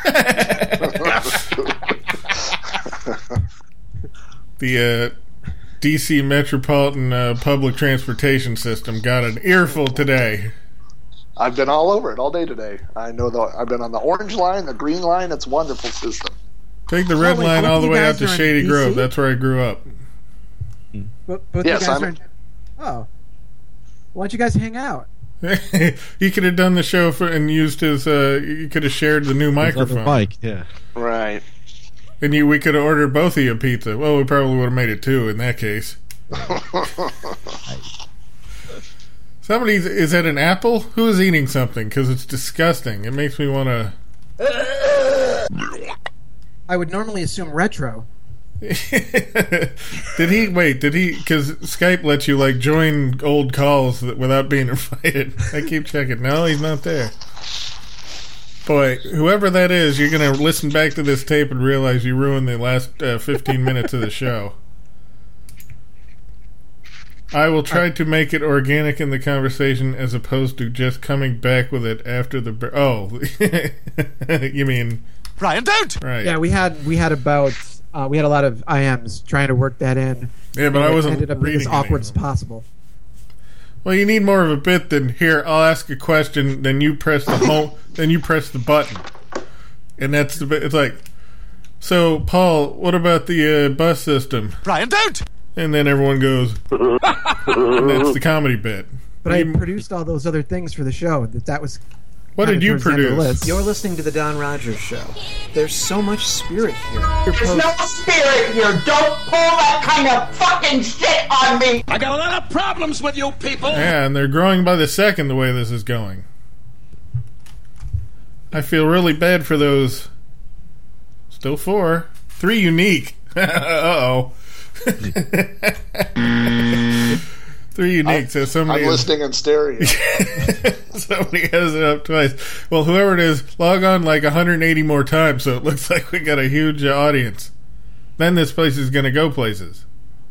The D.C. Metropolitan Public Transportation System got an earful today.
I've been all over it all day today. I've been on the orange line, the green line. It's a wonderful system.
Take the red line all the way out to Shady Grove. That's where I grew up.
Yes,
Oh. Why don't you guys hang out?
He could have done the show and used his. You could have shared the new microphone.
Mic, yeah.
Right.
And we could have ordered both of you a pizza. Well, we probably would have made it 2 in that case. Somebody is that an apple? Who is eating something? Because it's disgusting. It makes me want to.
I would normally assume retro.
Did he? Because Skype lets you like join old calls without being invited. I keep checking. No, he's not there. Boy, whoever that is, you're going to listen back to this tape and realize you ruined the last 15 minutes of the show. I will try to make it organic in the conversation as opposed to just coming back with it after the... Oh, you mean...
Brian, don't!
Right.
Yeah, we had about... we had a lot of IMs trying to work that in.
Yeah, but I wasn't
ended up being as awkward as possible.
Well, you need more of a bit than here. I'll ask a question, then you press the then you press the button, and that's the bit. It's like, so Paul, what about the bus system?
Brian, don't.
And then everyone goes, and that's the comedy bit.
But I produced all those other things for the show. That was.
What did you produce?
You're listening to the Don Rogers Show. There's so much spirit here.
There's no spirit here. Don't pull that kind of fucking shit on me.
I got a lot of problems with you people.
Yeah, and they're growing by the second the way this is going. I feel really bad for those. Still 4. 3 unique. Uh-oh. 3 unique, so somebody...
I'm listening in stereo.
Somebody has it up twice. Well, whoever it is, log on like 180 more times, so it looks like we got a huge audience. Then this place is going to go places.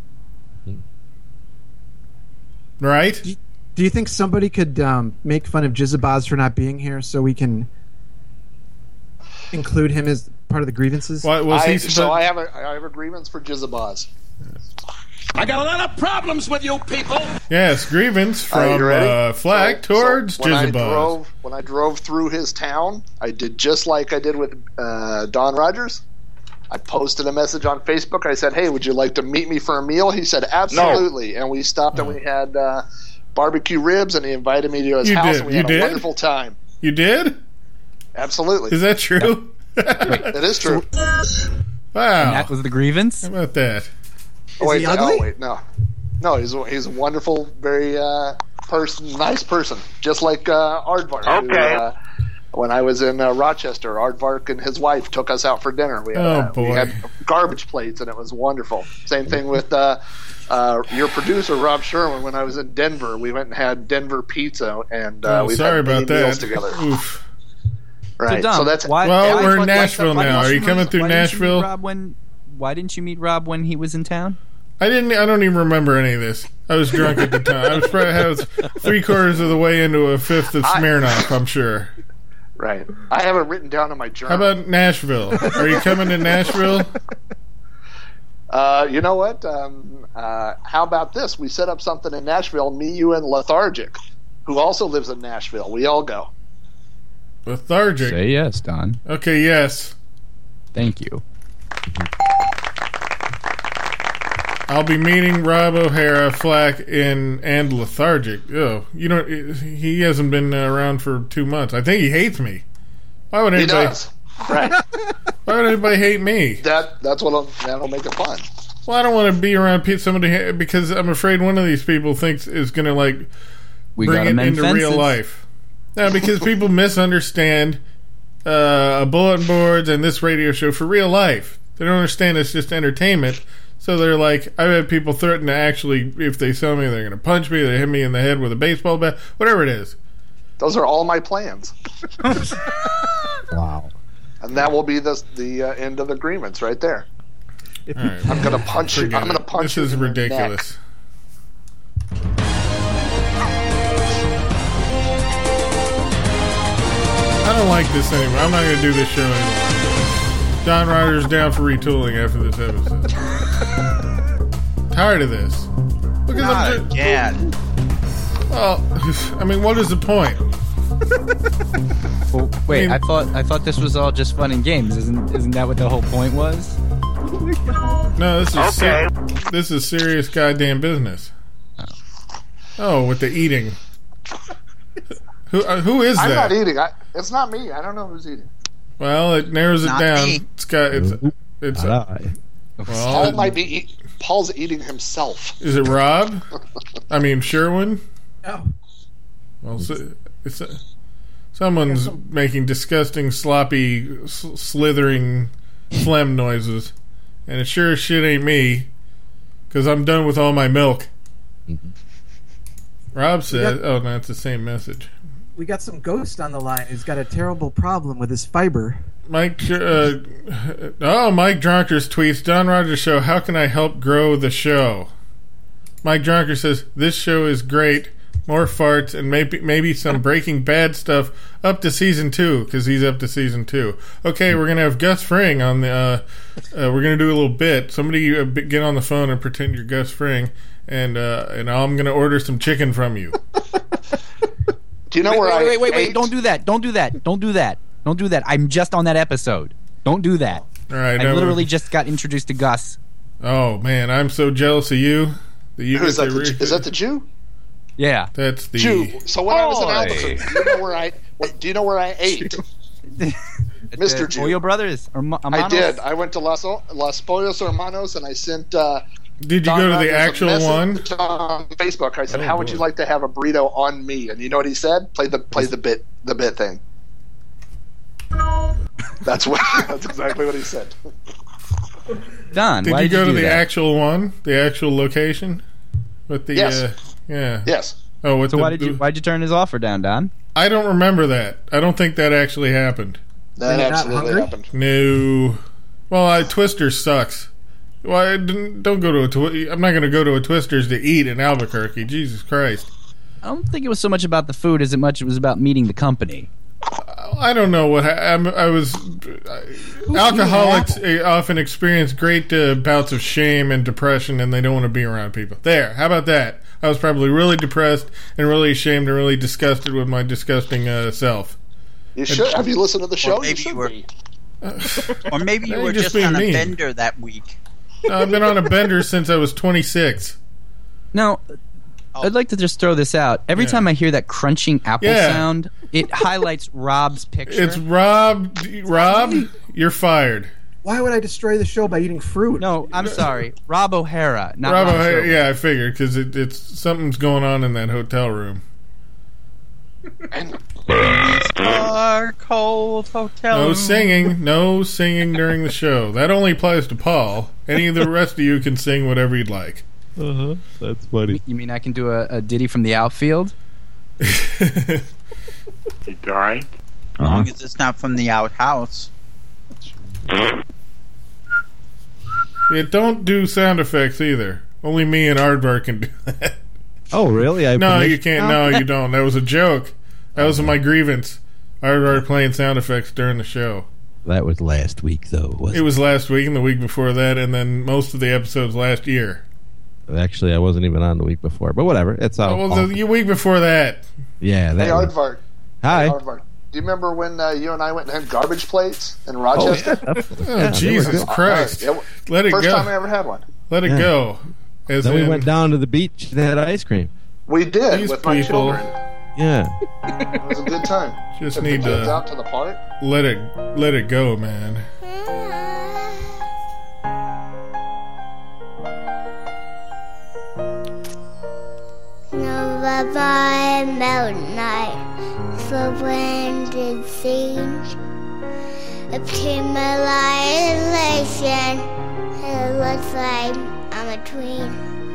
Right?
Do you think somebody could make fun of Jizzabaz for not being here so we can include him as part of the grievances?
What was he
I have a grievance for Jizzabaz.
I got a lot of problems with you people.
Yes, grievance
Are you
from
ready?
Flack towards
when
Jizzabuzz.
when I drove through his town, I did just like I did with Don Rogers. I posted a message on Facebook. I said, "Hey, would you like to meet me for a meal?" He said, "Absolutely." And we stopped and we had barbecue ribs, and he invited me to his house, and we had a wonderful time.
You did?
Absolutely.
Is that true?
It is true.
Wow.
And that was the grievance?
How about that?
Wait, no, he's a wonderful, very nice person, just like Aardvark.
Okay.
When I was in Rochester, Aardvark and his wife took us out for dinner. We had garbage plates, and it was wonderful. Same thing with your producer, Rob Sherman. When I was in Denver, we went and had Denver pizza, and we've
sorry
had many
about that.
meals together.
Oof.
Right.
So, Dom,
that's
well, we're in Nashville now. Are you coming through Nashville?
Why didn't you meet Rob when he was in town?
I don't even remember any of this. I was drunk at the time. I was probably 3/4 of the way into a fifth of Smirnoff, I'm sure.
Right. I have it written down in my journal.
How about Nashville? Are you coming to Nashville?
You know what? How about this? We set up something in Nashville, me, you, and Lethargic, who also lives in Nashville. We all go.
Lethargic?
Say yes, Don.
Okay, yes.
Thank you.
I'll be meeting Rob O'Hara, Flack, and Lethargic. Oh, he hasn't been around for 2 months. I think he hates me. Why would anybody?
He does. Right.
Why would anybody hate me?
That'll make it fun.
Well, I don't want to be around somebody because I'm afraid one of these people is going to bring it into real life. No, because people misunderstand bulletin boards and this radio show for real life. They don't understand it's just entertainment. So they're like, I've had people threaten to actually, if they sell me, they're going to punch me, they hit me in the head with a baseball bat, whatever it is.
Those are all my plans.
Wow.
And that will be the end of the agreements right there.
Right,
I'm going to punch you. I'm going to punch you.
This is ridiculous. I don't like this anymore. I'm not going to do this show anymore. Don Rogers down for retooling after this episode. Tired of this.
Not again.
Well, I mean, what is the point?
Well, wait, I thought this was all just fun and games. Isn't that what the whole point was?
No, this is serious goddamn business. Oh, with the eating. Who is that?
I'm not eating. It's not me. I don't know who's eating.
Well, it narrows it
Not
down.
me.
It's
Paul Paul's eating himself.
Is it Rob? I mean Sherwin?
No.
Well, someone's making disgusting, sloppy, slithering phlegm noises, and it sure as shit ain't me, because I'm done with all my milk. Rob said, "Oh, no, it's the same message."
We got some ghost on the line who's got a terrible problem with his fiber.
Mike Drunkers tweets, Don Rogers Show, how can I help grow the show? Mike Drunkers says, this show is great, more farts, and maybe some Breaking Bad stuff up to season 2, because he's up to season 2. Okay, we're going to have Gus Fring on the, we're going to do a little bit. Somebody get on the phone and pretend you're Gus Fring, and I'm going to order some chicken from you.
Do you know
wait, don't do that. Don't do that. I'm just on that episode. Don't do that.
All right,
I literally just got introduced to Gus.
Oh, man, I'm so jealous of you.
Is that the Jew?
Yeah.
That's the
Jew. So when I was in Albuquerque, do you know where I ate? Mr. Jew.
Pollo Brothers? Hermanos?
I did. I went to Las Pollos Hermanos, and I sent...
Did you go to the actual one?
On Facebook, I said, "How would you like to have a burrito on me?" And you know what he said? Play the bit thing. That's exactly what he said.
Don,
did you go to the actual one, the actual location, with the
yes.
Yeah.
Yes.
Oh,
so why'd you turn his offer down, Don?
I don't remember that. I don't think that actually happened.
That absolutely happened.
No. Well, Twister sucks. Well, don't go to I'm not going to go to a Twister's to eat in Albuquerque. Jesus Christ.
I don't think it was so much about the food as much it was about meeting the company.
I don't know what alcoholics often experience great bouts of shame and depression, and they don't want to be around people. There, how about that? I was probably really depressed and really ashamed and really disgusted with my disgusting self.
You should. Have you listened to the show?
Or maybe you were just on a bender that week.
No, I've been on a bender since I was 26.
Now, I'd like to just throw this out. Every time I hear that crunching apple sound, it highlights Rob's picture.
It's Rob. Rob, you're fired.
Why would I destroy the show by eating fruit?
No, I'm sorry. Rob O'Hara, not
Rob
Rob
O'Hara.
Sherwood.
Yeah, I figured because it's something's going on in that hotel room.
Our cold hotel.
No singing during the show. That only applies to Paul. Any of the rest of you can sing whatever you'd like.
That's funny.
You mean I can do a ditty from the outfield?
You die?
As long as it's not from the outhouse.
Yeah, don't do sound effects either. Only me and Aardvark can do that.
Oh, really?
No, you can't. No, you don't. That was a joke. That was my grievance. Aardvark playing sound effects during the show.
That was last week, though, wasn't
it? It was last week and the week before that, and then most of the episodes last year.
Actually, I wasn't even on the week before, but whatever. It's all.
Well, the week before that.
Yeah.
Hey, Aardvark.
Hi.
Hey, Aardvark. Do you remember when you and I went and had garbage plates in Rochester?
Oh, Jesus Christ. Let it go.
First time I ever had one.
Let it go.
Then we went down to the beach and had ice cream.
We did with my children.
Yeah.
It was a good time.
Just
Took
need
the kids
to
out to the park.
let it go, man.
By mountain night, the wind and scenes obtain my elation. It looks like I'm a tween.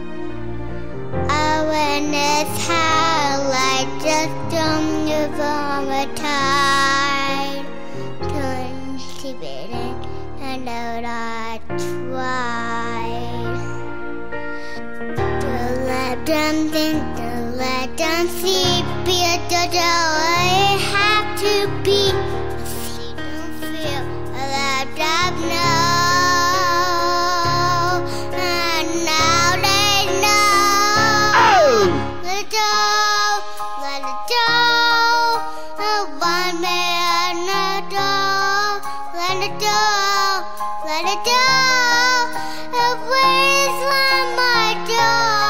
I witness how light just on the vomit tide turns to bidding, and out I tried to let them think. Let them see, be a dodo. I have to be. See, don't feel let them know, and now they know. Let it go, let it go. One man, let it go, let it go, let it go. Where's my door?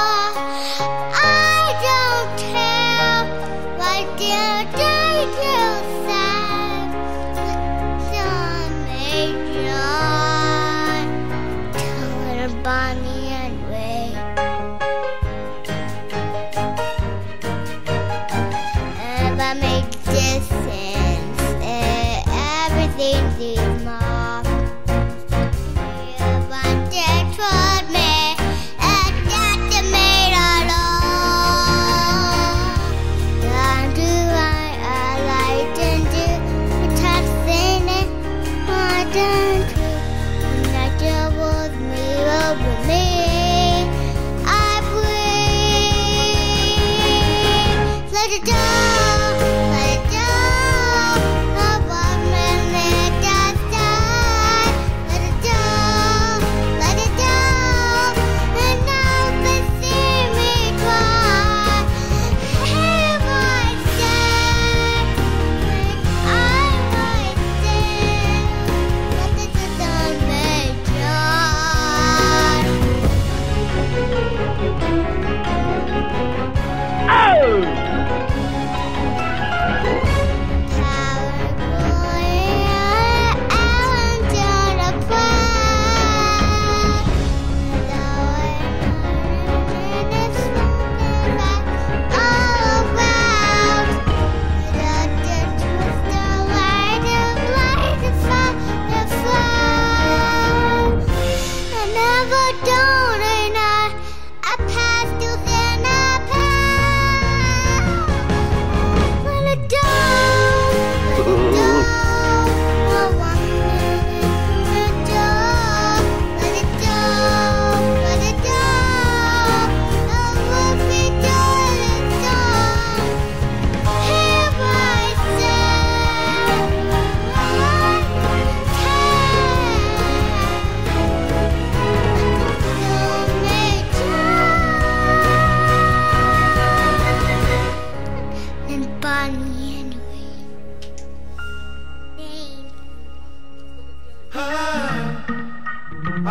Everything's mob.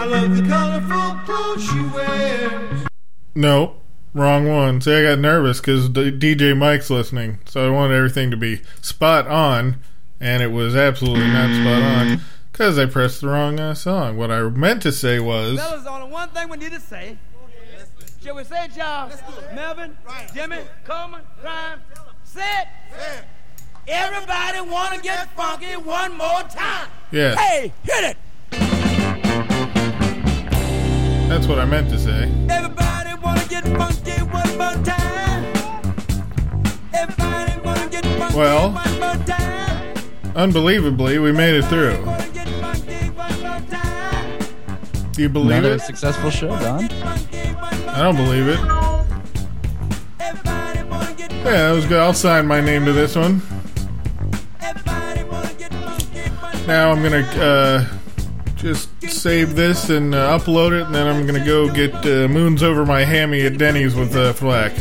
I love the colorful clothes she wears.
No, wrong one. See, I got nervous because DJ Mike's listening, so I wanted everything to be spot on, and it was absolutely not spot on because I pressed the wrong song. What I meant to say was...
Fellas, only one thing we need to say. Shall we say it, y'all? Melvin, Jimmy, Coleman, Crime, say it. Everybody wanna get funky one more time.
Yeah.
Hey, hit it.
That's what I meant to say.
Everybody wanna get funky one more time. Everybody wanna get funky
Well,
one more time.
unbelievably, we made it through. Do you believe
Another
it?
successful show, Don.
I don't believe it. Yeah, that was good. I'll sign my name to this one. Now I'm gonna just save this and upload it, and then I'm gonna go get Moons Over My Hammy at Denny's with Flack.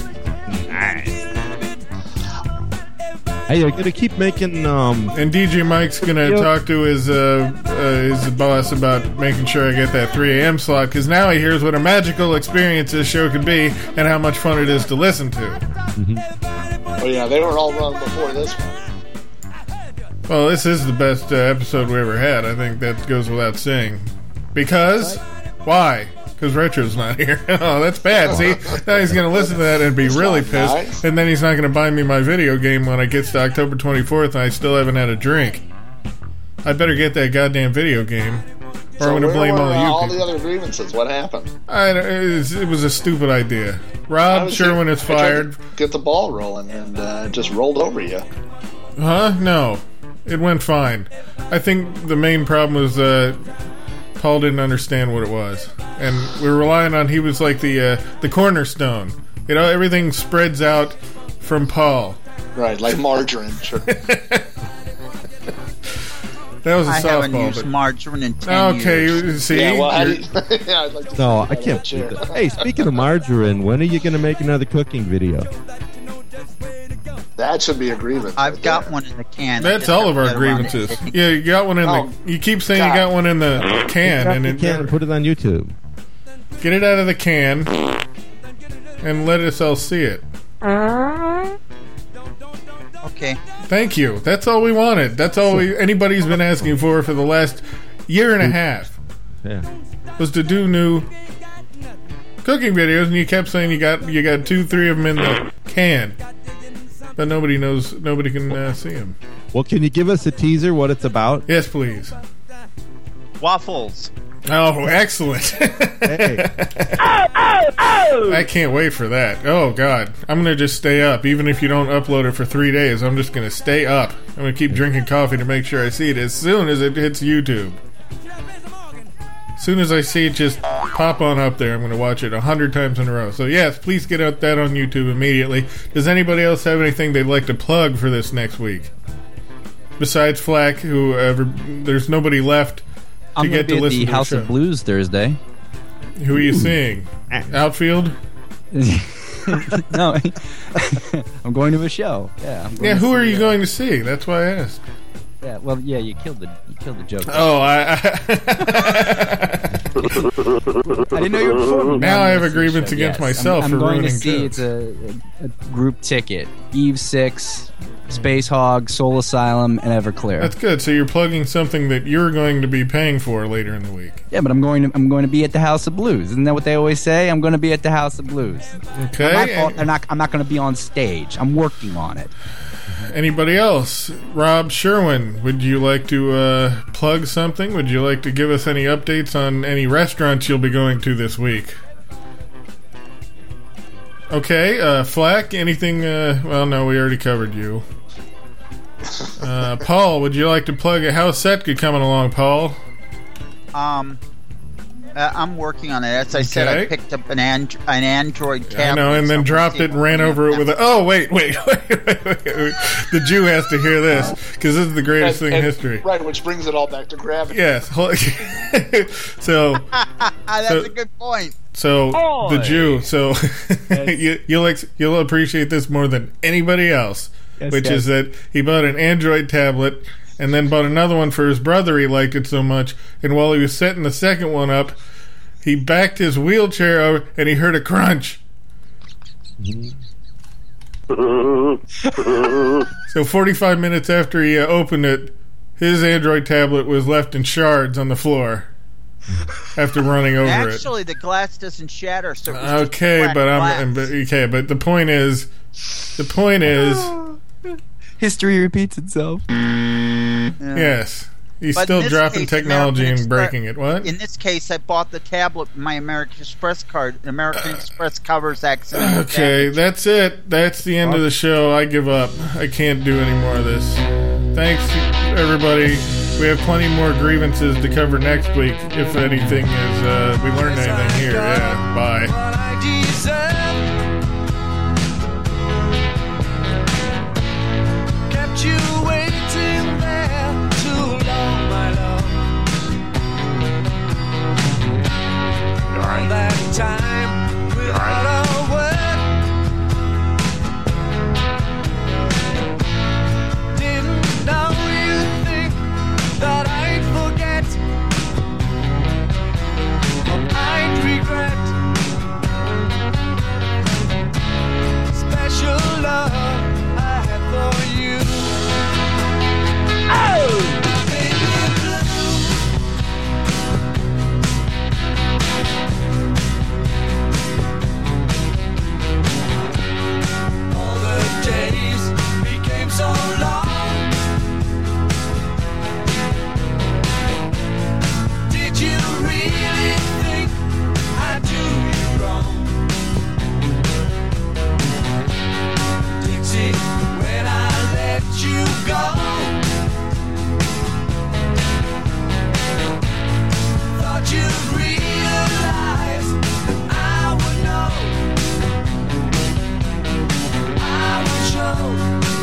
Hey, you're gonna keep making.
And DJ Mike's gonna talk to his boss about making sure I get that 3 a.m. slot, because now he hears what a magical experience this show could be and how much fun it is to listen to.
Oh yeah, they were all wrong before this one.
Well, this is the best episode we ever had. I think that goes without saying. Because? Why? Because Retro's not here. Oh, that's bad. See? Now he's going to listen to that and be really pissed.
Nice.
And then he's not going to buy me my video game when it gets to October 24th and I still haven't had a drink. I'd better get that goddamn video game. Or I'm going to blame all of you
all
people.
the other grievances. What happened?
It was a stupid idea. Rob Sherwin is fired.
Get the ball rolling and just rolled over you.
Huh? No. It went fine. I think the main problem was Paul didn't understand what it was, and we were relying on he was like the cornerstone. You know, everything spreads out from Paul.
Right, like margarine. Sure.
That was a
I haven't
softball.
used margarine in 10
Okay,
years.
see,
Yeah, well, how do
you're-
you, yeah, I'd like to
No, I can't believe that. Hey, speaking of margarine, when are you going to make another cooking video?
That should be a grievance.
I've got one in the can.
that's all of our grievances. Yeah, you got one in the. You keep saying you got one in the can, and
You
it
can't put it on YouTube.
get it out of the can and let us all see it.
Okay.
Thank you. That's all we wanted. That's all anybody's been asking for the last year and a half.
Yeah.
Was to do new cooking videos, and you kept saying you got 2-3 of them in the can, but nobody knows. Nobody can see them.
Well, can you give us a teaser what it's about?
Yes, please.
Waffles.
Oh, excellent.
Hey.
I can't wait for that. Oh, God. I'm going to just stay up. Even if you don't upload it for 3 days, I'm just going to stay up. I'm going to keep drinking coffee to make sure I see it as soon as it hits YouTube. As soon as I see it just pop on up there, I'm going to watch it 100 times in a row. So, yes, please get out that on YouTube immediately. Does anybody else have anything they'd like to plug for this next week? Besides Flack, there's nobody left
I'm
to
going
get
to
to
be at
listen
the
to
House
the show.
of Blues Thursday.
Who are you seeing? Outfield?
No, I'm going to a show. Yeah. I'm going
Yeah,
to
who
see,
are you going to see? That's why I asked.
Yeah, well, yeah, you killed the joke.
Oh, I
didn't know you were performing.
Now I have a
Yes,
grievance against myself
I'm
for
going to
ruining
see.
jokes.
It's a group ticket. Eve 6, Space Hog, Soul Asylum, and Everclear.
That's good. So you're plugging something that you're going to be paying for later in the week.
Yeah, but I'm going to be at the House of Blues. Isn't that what they always say? I'm going to be at the House of Blues.
Okay.
I'm not going to be on stage. I'm working on it.
Anybody else? Rob Sherwin, would you like to plug something? Would you like to give us any updates on any restaurants you'll be going to this week? Okay, Flack, anything? Well, no, we already covered you. Paul, would you like to plug it? How's Setka coming along, Paul?
I'm working on it. As I said, I picked up an Android tablet.
I know, and then dropped it and ran over it with a... Oh, wait. The Jew has to hear this, because this is the greatest thing in history.
Right, which brings it all back to gravity.
Yes. So...
That's a good point.
So, the Jew, so you'll appreciate this more than anybody else, which is that he bought an Android tablet and then bought another one for his brother. He liked it so much, and while he was setting the second one up, he backed his wheelchair over, and he heard a crunch. So 45 minutes after he opened it, his Android tablet was left in shards on the floor after running over it.
Actually, the glass doesn't shatter. So it was just
Okay,
flat glass.
but the point is,
history repeats itself.
Yes. He's
But
still
in this
dropping
case,
technology
American
and breaking it. What?
In this case, I bought the tablet with my American Express card. American Express covers accidental
Okay,
damage.
that's it. That's the end of the show. I give up. I can't do any more of this. Thanks, everybody. We have plenty more grievances to cover next week, if anything is, we learned anything here. Yeah, bye.
Kept you waiting there too long, my love. All that time without a word. Didn't know you'd think that I'd forget, or I'd regret. Special love I had for you. Oh! Baby blue. All the days became so long. Did you really think I'd do you wrong? Dixie, when I let you go, thought you'd realize that I would know, I would show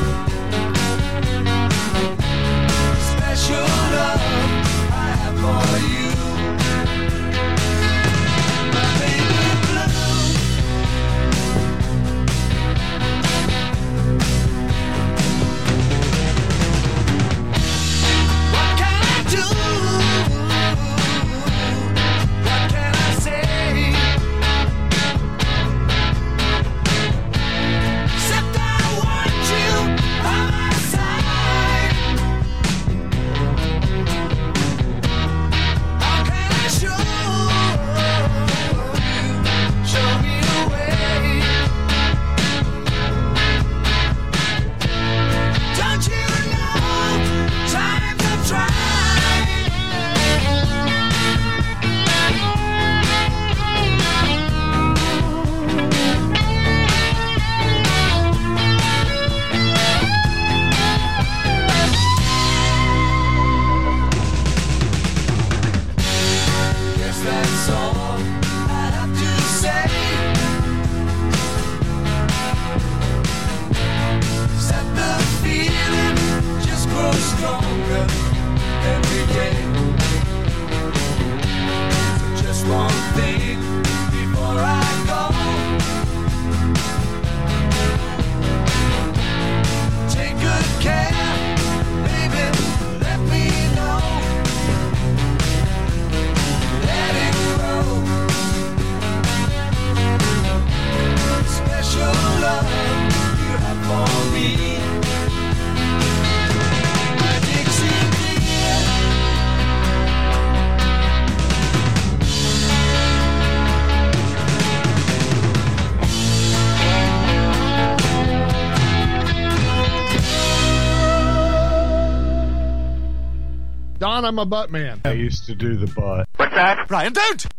special love I have for you. My baby blue. What can I do? What can I say? Except I want you by my side. How can I show me the way? Don't you know times I've tried? Guess that's all I have to say. Set the feeling just grows stronger every day. So just one thing before I go. Take good care, baby. Let me know. Let it grow. Special love you have for me. My Dixie dear.
Don, I'm a butt man.
I used to do the butt.
What's that? Brian, don't!